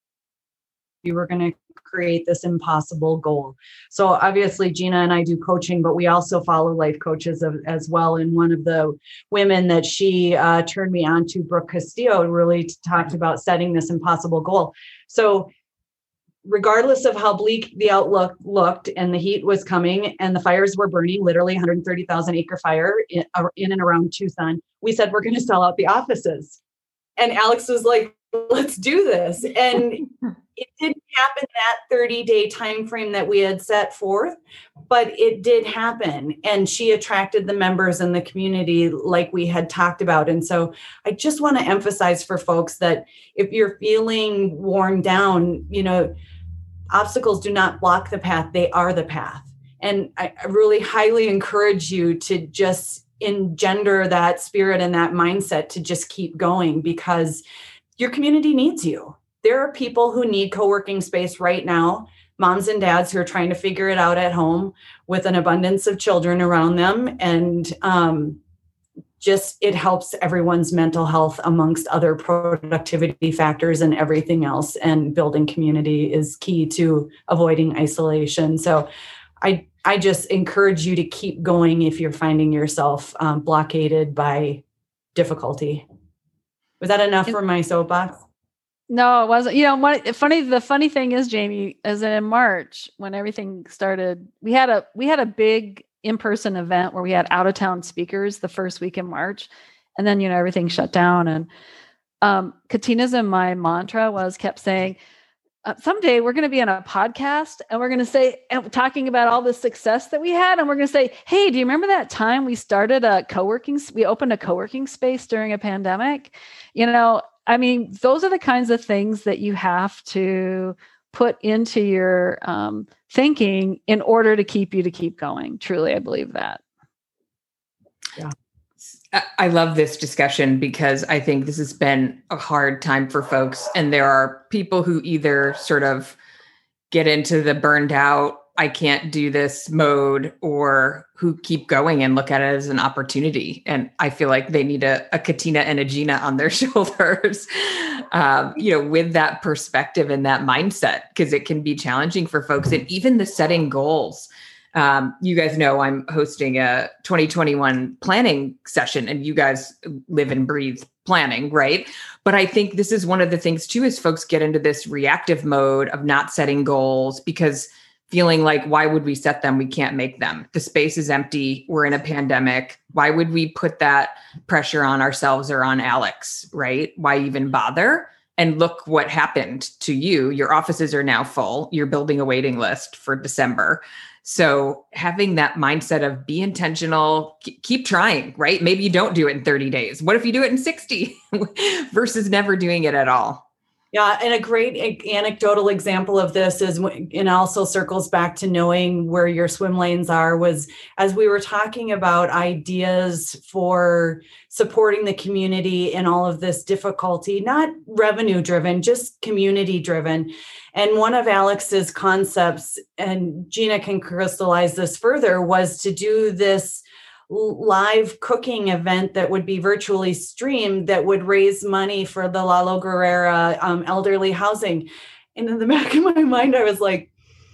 we were going to create this impossible goal. So obviously Gina and I do coaching, but we also follow life coaches of, as well. And one of the women that she uh, turned me on to, Brooke Castillo, really talked about setting this impossible goal. So regardless of how bleak the outlook looked and the heat was coming and the fires were burning, literally one hundred thirty thousand acre fire in, in and around Tucson, we said, we're going to sell out the offices. And Alex was like, let's do this. And it didn't happen that thirty day time frame that we had set forth, but it did happen. And she attracted the members in the community like we had talked about. And so I just want to emphasize for folks that if you're feeling worn down, you know, obstacles do not block the path. They are the path. And I, I really highly encourage you to just engender that spirit and that mindset to just keep going because your community needs you. There are people who need co-working space right now, moms and dads who are trying to figure it out at home with an abundance of children around them. And um, just it helps everyone's mental health amongst other productivity factors and everything else. And building community is key to avoiding isolation. So I, I just encourage you to keep going if you're finding yourself um, blockaded by difficulty. Was that enough for my soapbox? No, it wasn't. You know, what funny, the funny thing is, Jamie, is that in March, when everything started, we had a, we had a big in-person event where we had out of town speakers the first week in March. And then, you know, everything shut down. And um, Katina's and my mantra was kept saying, uh, someday we're going to be on a podcast and we're going to say, and talking about all the success that we had. And we're going to say, hey, do you remember that time we started a co-working, we opened a co-working space during a pandemic? You know, I mean, those are the kinds of things that you have to put into your um, thinking in order to keep you to keep going. Truly, I believe that. Yeah. I love this discussion because I think this has been a hard time for folks. And there are people who either sort of get into the burned out, I can't do this mode, or who keep going and look at it as an opportunity. And I feel like they need a, a Katina and a Gina on their shoulders, um, you know, with that perspective and that mindset, because it can be challenging for folks. And even the setting goals. Um, you guys know I'm hosting a twenty twenty-one planning session, and you guys live and breathe planning, right? But I think this is one of the things too, is folks get into this reactive mode of not setting goals because feeling like, why would we set them? We can't make them. The space is empty. We're in a pandemic. Why would we put that pressure on ourselves or on Alex, right? Why even bother? And look what happened to you. Your offices are now full. You're building a waiting list for December. So having that mindset of be intentional, keep trying, right? Maybe you don't do it in thirty days. What if you do it in sixty versus never doing it at all? Yeah. And a great anecdotal example of this is, and also circles back to knowing where your swim lanes are, was as we were talking about ideas for supporting the community in all of this difficulty, not revenue driven, just community driven. And one of Alex's concepts, and Gina can crystallize this further, was to do this live cooking event that would be virtually streamed that would raise money for the Lalo Guerrera um, elderly housing. And in the back of my mind, I was like,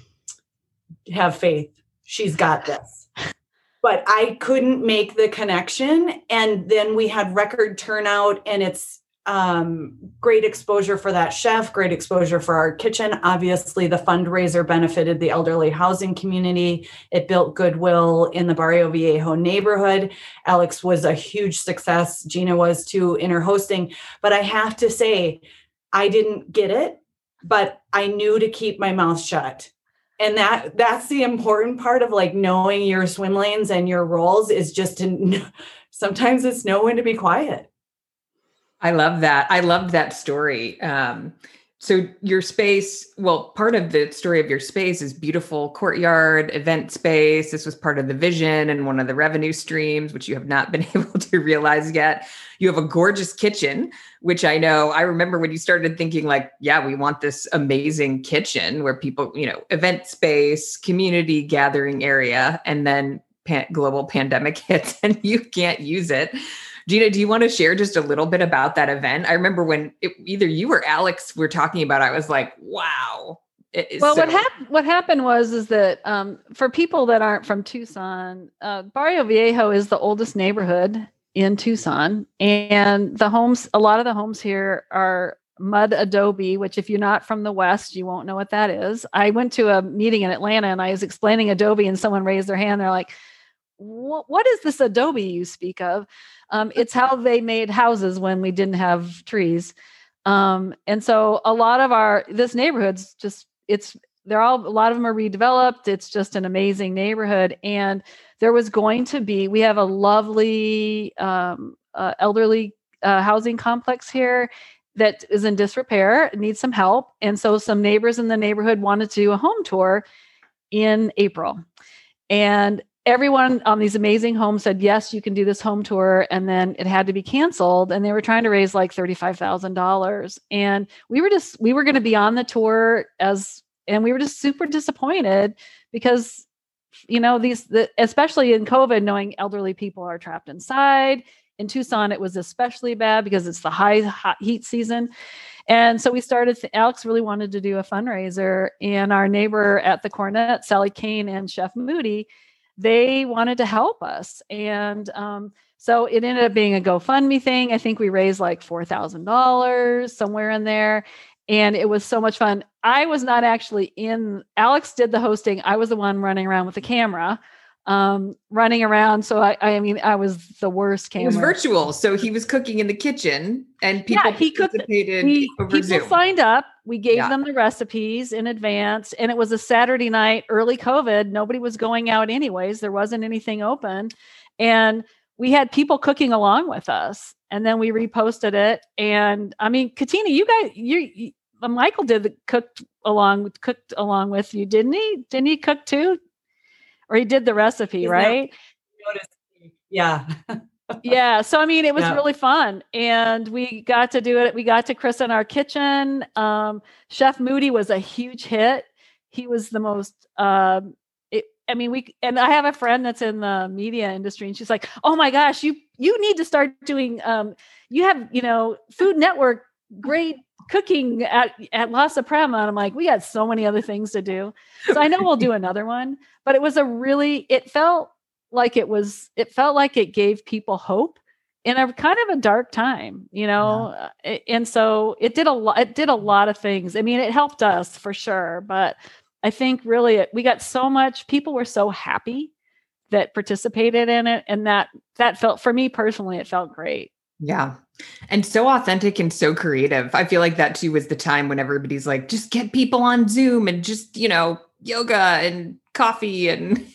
have faith. She's got this. But I couldn't make the connection. And then we had record turnout, and it's um, great exposure for that chef, great exposure for our kitchen. Obviously, the fundraiser benefited the elderly housing community. It built goodwill in the Barrio Viejo neighborhood. Alex was a huge success. Gina was too in her hosting. But I have to say, I didn't get it, but I knew to keep my mouth shut. And that that's the important part of like knowing your swim lanes and your roles, is just to sometimes it's know when to be quiet. I love that. I loved that story. Um, so your space, well, part of the story of your space is beautiful courtyard, event space. This was part of the vision and one of the revenue streams, which you have not been able to realize yet. You have a gorgeous kitchen, which I know, I remember when you started thinking like, yeah, we want this amazing kitchen where people, you know, event space, community gathering area, and then pan- global pandemic hits and you can't use it. Gina, do you want to share just a little bit about that event? I remember when it, either you or Alex were talking about it, I was like, wow. Well, so- what, hap- what happened was, is that um, for people that aren't from Tucson, uh, Barrio Viejo is the oldest neighborhood in Tucson. And the homes, a lot of the homes here are mud adobe, which if you're not from the West, you won't know what that is. I went to a meeting in Atlanta and I was explaining adobe and someone raised their hand. They're like, what, what is this adobe you speak of? Um, it's how they made houses when we didn't have trees. Um, and so a lot of our, this neighborhood's just, it's, they're all, a lot of them are redeveloped. It's just an amazing neighborhood. And there was going to be, we have a lovely um, uh, elderly uh, housing complex here that is in disrepair, needs some help. And so some neighbors in the neighborhood wanted to do a home tour in April. And everyone on these amazing homes said, yes, you can do this home tour. And then it had to be canceled. And they were trying to raise like thirty-five thousand dollars. And we were just, we were going to be on the tour as, and we were just super disappointed because, you know, these, the, especially in COVID, knowing elderly people are trapped inside. In Tucson, it was especially bad because it's the high hot heat season. And so we started, Alex really wanted to do a fundraiser, and our neighbor at the Cornet, Sally Kane and Chef Moody, they wanted to help us. And um, So it ended up being a GoFundMe thing. I think we raised like four thousand dollars somewhere in there. And it was so much fun. I was not actually in, Alex did the hosting. I was the one running around with the camera, um, running around. So I, I mean, I was the worst camera. It was virtual. So he was cooking in the kitchen and people yeah, he participated he, over people Zoom. signed up. We gave Yeah. them the recipes in advance. And it was a Saturday night, early COVID. Nobody was going out anyways. There wasn't anything open. And we had people cooking along with us, and then we reposted it. And I mean, Katina, you guys, you, you Michael did the cooked along with cooked along with you, didn't he? Didn't he cook too? Or he did the recipe, He's right? Yeah. Yeah. So, I mean, it was Yeah. really fun, and we got to do it. We got to christen our kitchen. Um, Chef Moody was a huge hit. He was the most, um, it, I mean, we, and I have a friend that's in the media industry, and she's like, oh my gosh, you, you need to start doing, um, you have, you know, Food Network, great cooking at, at La Suprema. And I'm like, we had so many other things to do. So I know we'll do another one, but it was a really, it felt like it was, it felt like it gave people hope in a kind of a dark time, you know? Yeah. And so it did a lot, it did a lot of things. I mean, it helped us for sure, but I think really it, we got so much, people were so happy that participated in it. And that, that felt, for me personally, it felt great. Yeah. And so authentic and so creative. I feel like that too was the time when everybody's like, just get people on Zoom and just, you know, yoga and coffee and,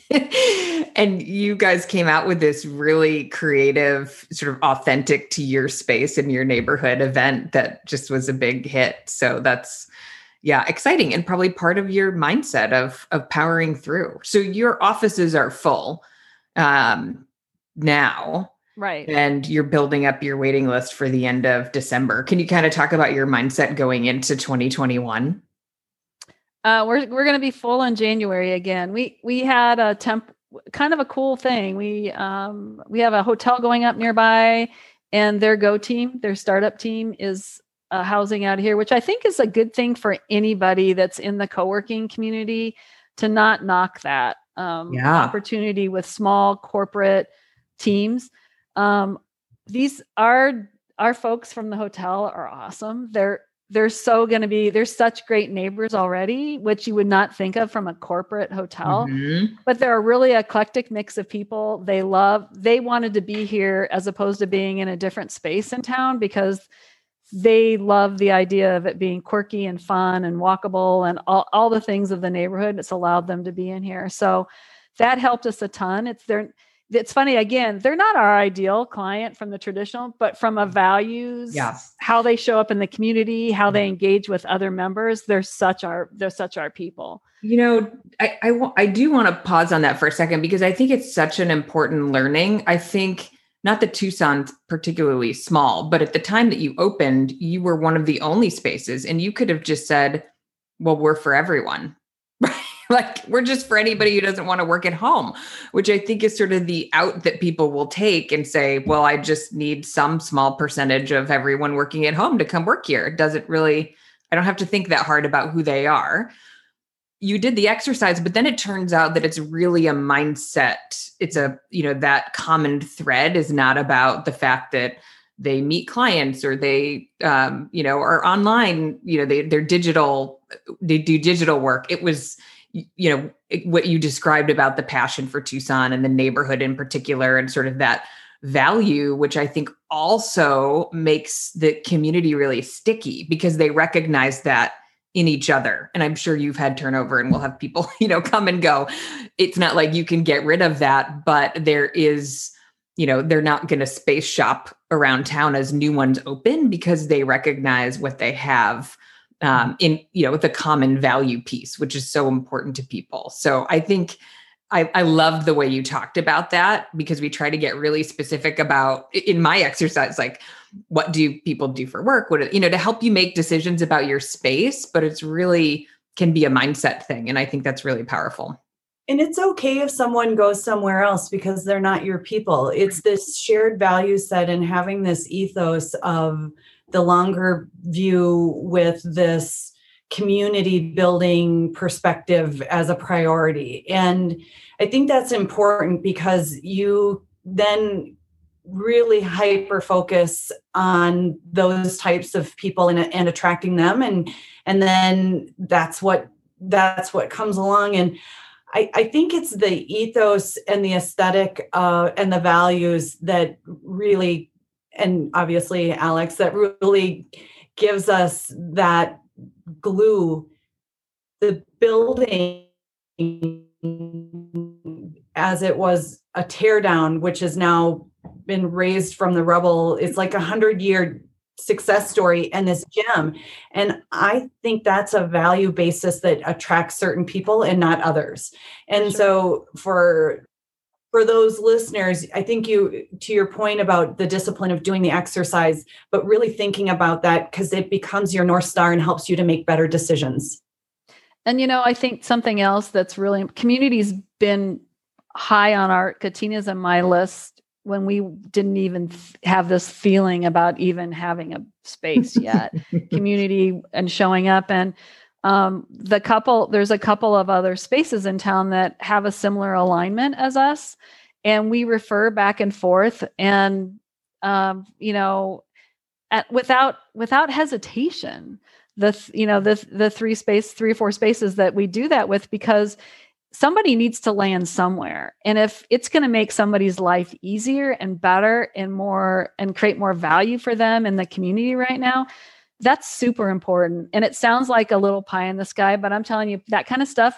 and you guys came out with this really creative, sort of authentic to your space and your neighborhood event that just was a big hit. So that's, yeah, exciting. And probably part of your mindset of, of powering through. So your offices are full um, now. Right. And you're building up your waiting list for the end of December. Can you kind of talk about your mindset going into twenty twenty-one? Uh, we're we're going to be full in January again. We we had a temp, kind of a cool thing. We um we have a hotel going up nearby, and their Go team, their startup team, is uh, housing out here, which I think is a good thing for anybody that's in the co-working community to not knock that um, Yeah. opportunity with small corporate teams. Um, these are our folks from the hotel are awesome. They're they're so going to be, they're such great neighbors already, which you would not think of from a corporate hotel. Mm-hmm. But they're a really eclectic mix of people. They love, they wanted to be here as opposed to being in a different space in town because they love the idea of it being quirky and fun and walkable and all, all the things of the neighborhood. It's allowed them to be in here. So that helped us a ton. It's their, It's funny, again, they're not our ideal client from the traditional, but from a values, Yeah. how they show up in the community, how they engage with other members, they're such our, they're such our people. You know, I, I, w- I do want to pause on that for a second because I think it's such an important learning. I think not that Tucson's particularly small, but at the time that you opened, you were one of the only spaces and you could have just said, well, we're for everyone. Like we're just for anybody who doesn't want to work at home, which I think is sort of the out that people will take and say, well, I just need some small percentage of everyone working at home to come work here. It doesn't really, I don't have to think that hard about who they are. You did the exercise, but then it turns out that it's really a mindset. It's a, you know, that common thread is not about the fact that they meet clients or they, um, you know, are online, you know, they, they're digital, they do digital work. It was, you know, what you described about the passion for Tucson and the neighborhood in particular, and sort of that value, which I think also makes the community really sticky because they recognize that in each other. And I'm sure you've had turnover and we'll have people, you know, come and go. It's not like you can get rid of that, but there is, you know, they're not going to space shop around town as new ones open because they recognize what they have um, in, you know, with the common value piece, which is so important to people. So I think I, I loved the way you talked about that because we try to get really specific about in my exercise, like what do people do for work? What, you know, to help you make decisions about your space, but it's really can be a mindset thing. And I think that's really powerful. And it's okay if someone goes somewhere else because they're not your people. It's this shared value set and having this ethos of the longer view with this community building perspective as a priority. And I think that's important because you then really hyper focus on those types of people and, and attracting them. And, and then that's what, that's what comes along. And I, I think it's the ethos and the aesthetic uh, and the values that really, and obviously Alex, that really gives us that glue. The building, as it was a teardown, which has now been raised from the rubble, it's like a hundred year success story and this gem. And I think that's a value basis that attracts certain people and not others. And sure. so for for those listeners, I think you, to your point about the discipline of doing the exercise, but really thinking about that because it becomes your North Star and helps you to make better decisions. And, you know, I think something else that's really, community's been high on our, Katina's and my list when we didn't even have this feeling about even having a space yet. Community and showing up. And um, the couple, there's a couple of other spaces in town that have a similar alignment as us. And we refer back and forth and, um, you know, at, without, without hesitation, the, you know, the, the three space, three or four spaces that we do that with, because somebody needs to land somewhere. And if it's going to make somebody's life easier and better and more, and create more value for them in the community right now, that's super important. And it sounds like a little pie in the sky, but I'm telling you, that kind of stuff,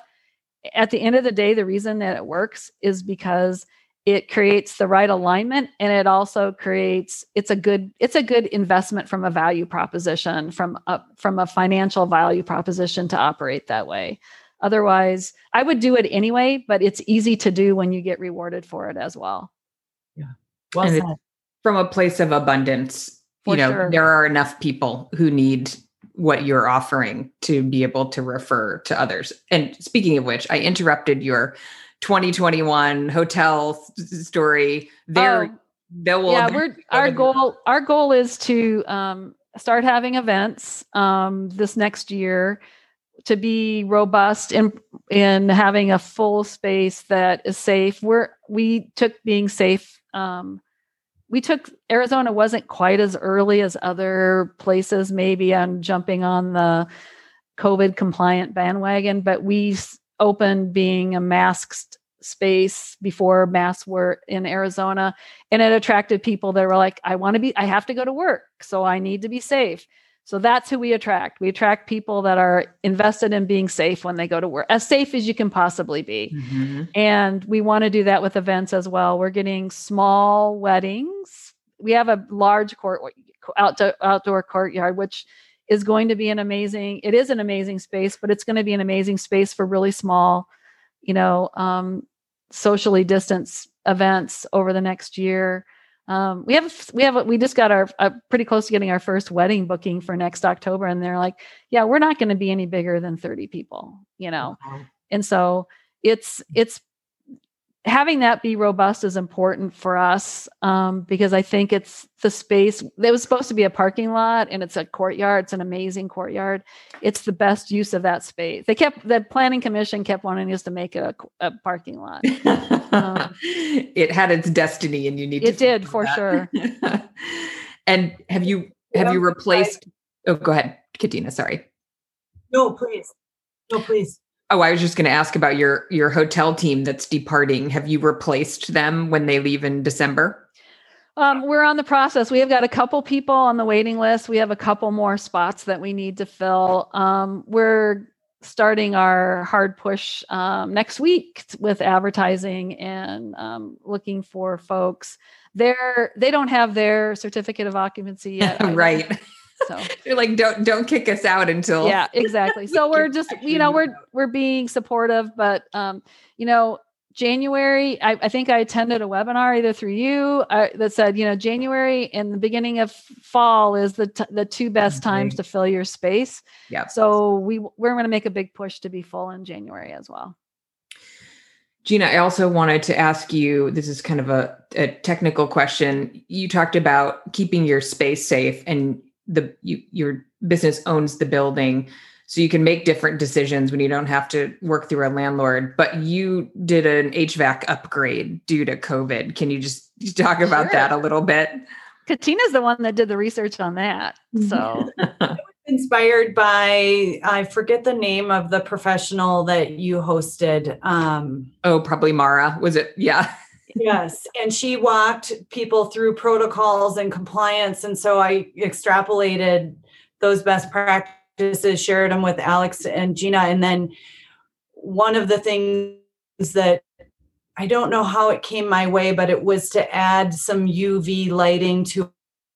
at the end of the day, the reason that it works is because it creates the right alignment, and it also creates, it's a good, it's a good investment from a value proposition, from a, from a financial value proposition to operate that way. Otherwise, I would do it anyway, but it's easy to do when you get rewarded for it as well. Yeah. Well, and it's from a place of abundance. For you know, sure. There are enough people who need what you're offering to be able to refer to others. And speaking of which, I interrupted your twenty twenty-one hotel story. There, oh, will, yeah, we're our goal. Our goal is to um, start having events um, this next year, to be robust in in having a full space that is safe. We're we took being safe. Um, we took Arizona wasn't quite as early as other places, maybe on jumping on the COVID compliant bandwagon, but we opened being a masked space before masks were in Arizona, and it attracted people that were like, I want to be, I have to go to work, so I need to be safe. So that's who we attract. We attract people that are invested in being safe when they go to work, as safe as you can possibly be. Mm-hmm. And we want to do that with events as well. We're getting small weddings. We have a large court, outdoor, outdoor courtyard, which is going to be an amazing, it is an amazing space, but it's going to be an amazing space for really small, you know, um, socially distanced events over the next year. Um, we have, we have, we just got our, uh, pretty close to getting our first wedding booking for next October. And they're like, yeah, we're not going to be any bigger than thirty people, you know? Mm-hmm. And so it's, it's having that be robust is important for us. Um, because I think it's the space. It was supposed to be a parking lot, and it's a courtyard. It's an amazing courtyard. It's the best use of that space. They kept, the planning commission kept wanting us to make it a, a parking lot. Um, it had its destiny, and you need it to did for that. Sure. And have you have yeah, you replaced I, oh go ahead, Katina, sorry. No, please. No, please. Oh, I was just going to ask about your your hotel team that's departing. Have you replaced them when they leave in December? Um, we're on the process. We have got a couple people on the waiting list. We have a couple more spots that we need to fill. Um, we're starting our hard push um, next week with advertising and um, looking for folks. They're, they don't have their certificate of occupancy yet. Right. So you're like, don't, don't kick us out until. Yeah, exactly. So we're just, you know, we're, we're being supportive, but um, you know, January, I, I think I attended a webinar either through you uh, that said, you know, January and the beginning of fall is the t- the two best mm-hmm. times to fill your space. Yeah. So we we're going to make a big push to be full in January as well. Gina, I also wanted to ask you, this is kind of a, a technical question. You talked about keeping your space safe, and the you, your business owns the building. So you can make different decisions when you don't have to work through a landlord, but you did an H V A C upgrade due to COVID. Can you just you talk about Sure. that a little bit? Katina's the one that did the research on that. So Inspired by, I forget the name of the professional that you hosted. Um, oh, probably Mara. Was it? Yeah. yes. And she walked people through protocols and compliance. And so I extrapolated those best practices, shared them with Alex and Gina. And then one of the things that I don't know how it came my way, but it was to add some U V lighting to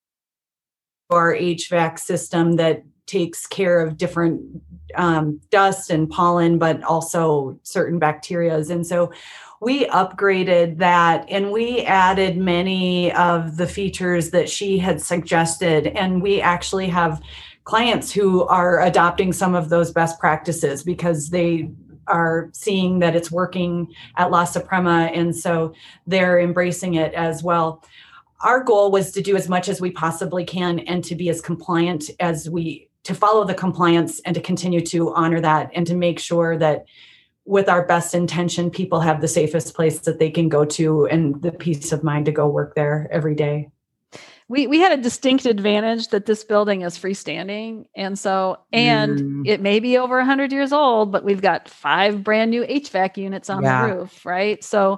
our H V A C system that takes care of different um, dust and pollen, but also certain bacterias. And so we upgraded that and we added many of the features that she had suggested. And we actually have clients who are adopting some of those best practices because they are seeing that it's working at La Suprema. And so they're embracing it as well. Our goal was to do as much as we possibly can and to be as compliant as we, to follow the compliance and to continue to honor that and to make sure that with our best intention, people have the safest place that they can go to and the peace of mind to go work there every day. we we had a distinct advantage that this building is freestanding. And so, and Mm. it may be over one hundred years old, but we've got five brand new H V A C units on Yeah. the roof, right? So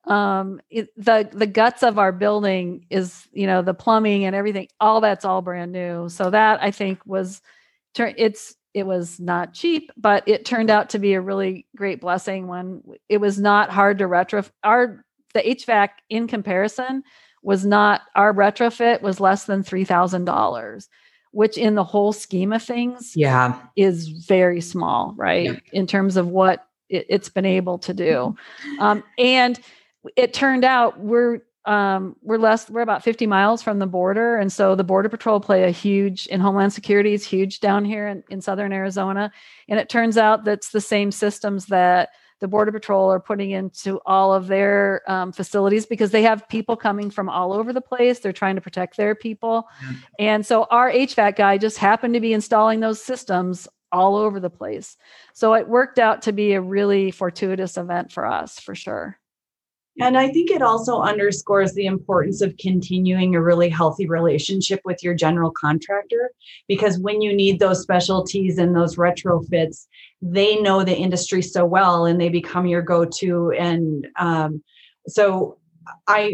um it, the the guts of our building is, you know, the plumbing and everything, all that's all brand new. So that I think was turn it's it was not cheap, but it turned out to be a really great blessing when it was not hard to retrofit. Our the H V A C in comparison was not, our retrofit was less than three thousand dollars, which in the whole scheme of things Yeah. is very small, right? Yeah. In terms of what it, it's been able to do. Um, and it turned out we're, um, we're less, we're about fifty miles from the border. And so the Border Patrol play a huge, in Homeland Security is huge down here in, in Southern Arizona. And it turns out that's the same systems that the Border Patrol are putting into all of their um, facilities because they have people coming from all over the place. They're trying to protect their people. Yeah. And so our H V A C guy just happened to be installing those systems all over the place. So it worked out to be a really fortuitous event for us, for sure. And I think it also underscores the importance of continuing a really healthy relationship with your general contractor, because when you need those specialties and those retrofits, they know the industry so well and they become your go-to. And um, so I,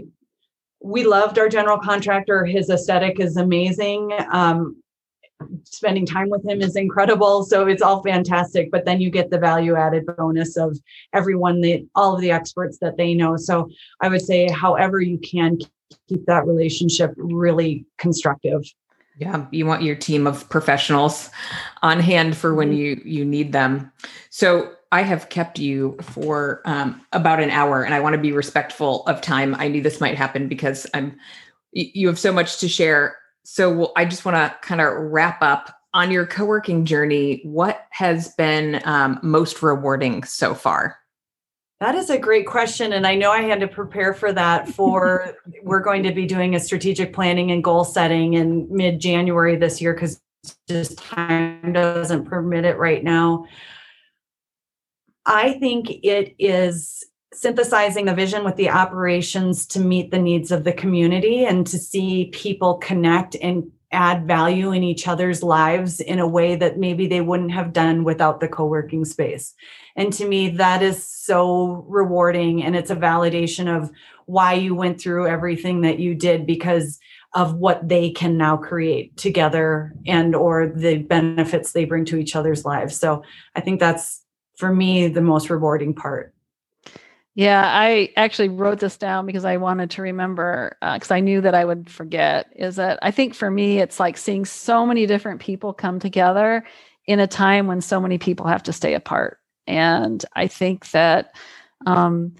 we loved our general contractor. His aesthetic is amazing. Um, spending time with him is incredible. So it's all fantastic, but then you get the value added bonus of everyone, that all of the experts that they know. So I would say, however you can keep that relationship really constructive. Yeah, you want your team of professionals on hand for when you you need them. So I have kept you for um, about an hour, and I want to be respectful of time. I knew this might happen because I'm you have so much to share. So we'll, I just want to kind of wrap up on your co-working journey. What has been um, most rewarding so far? That is a great question. And I know I had to prepare for that for, we're going to be doing a strategic planning and goal setting in mid-January this year because just time doesn't permit it right now. I think it is synthesizing the vision with the operations to meet the needs of the community and to see people connect and add value in each other's lives in a way that maybe they wouldn't have done without the co-working space. And to me, that is so rewarding. And it's a validation of why you went through everything that you did because of what they can now create together and or the benefits they bring to each other's lives. So I think that's, for me, the most rewarding part. Yeah, I actually wrote this down because I wanted to remember, because uh, I knew that I would forget, is that I think for me, it's like seeing so many different people come together in a time when so many people have to stay apart. And I think that, um,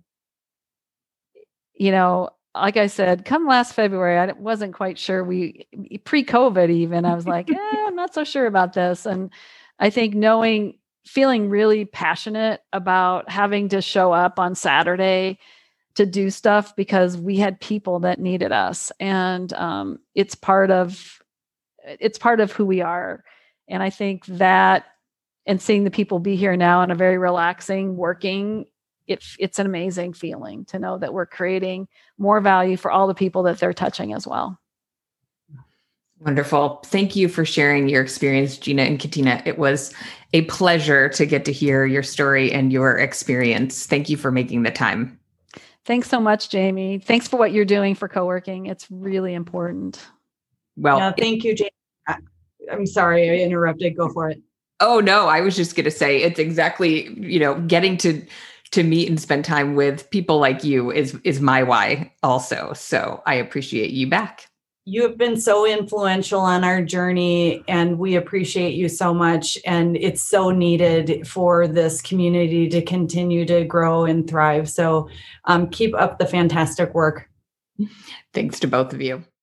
you know, like I said, come last February, I wasn't quite sure we, pre-COVID even, I was like, eh, I'm not so sure about this. And I think knowing, feeling really passionate about having to show up on Saturday to do stuff because we had people that needed us. And um, it's part of, it's part of who we are. And I think that, and seeing the people be here now in a very relaxing working it, it's an amazing feeling to know that we're creating more value for all the people that they're touching as well. Wonderful. Thank you for sharing your experience, Gina and Katina. It was a pleasure to get to hear your story and your experience. Thank you for making the time. Thanks so much, Jamie. Thanks for what you're doing for co-working. It's really important. Well, yeah, thank you, Jamie. I, I'm sorry I interrupted. Go for it. Oh, no, I was just going to say it's exactly, you know, getting to to meet and spend time with people like you is is my why also. So I appreciate you back. You have been so influential on our journey, and we appreciate you so much. And it's so needed for this community to continue to grow and thrive. So um, keep up the fantastic work. Thanks to both of you.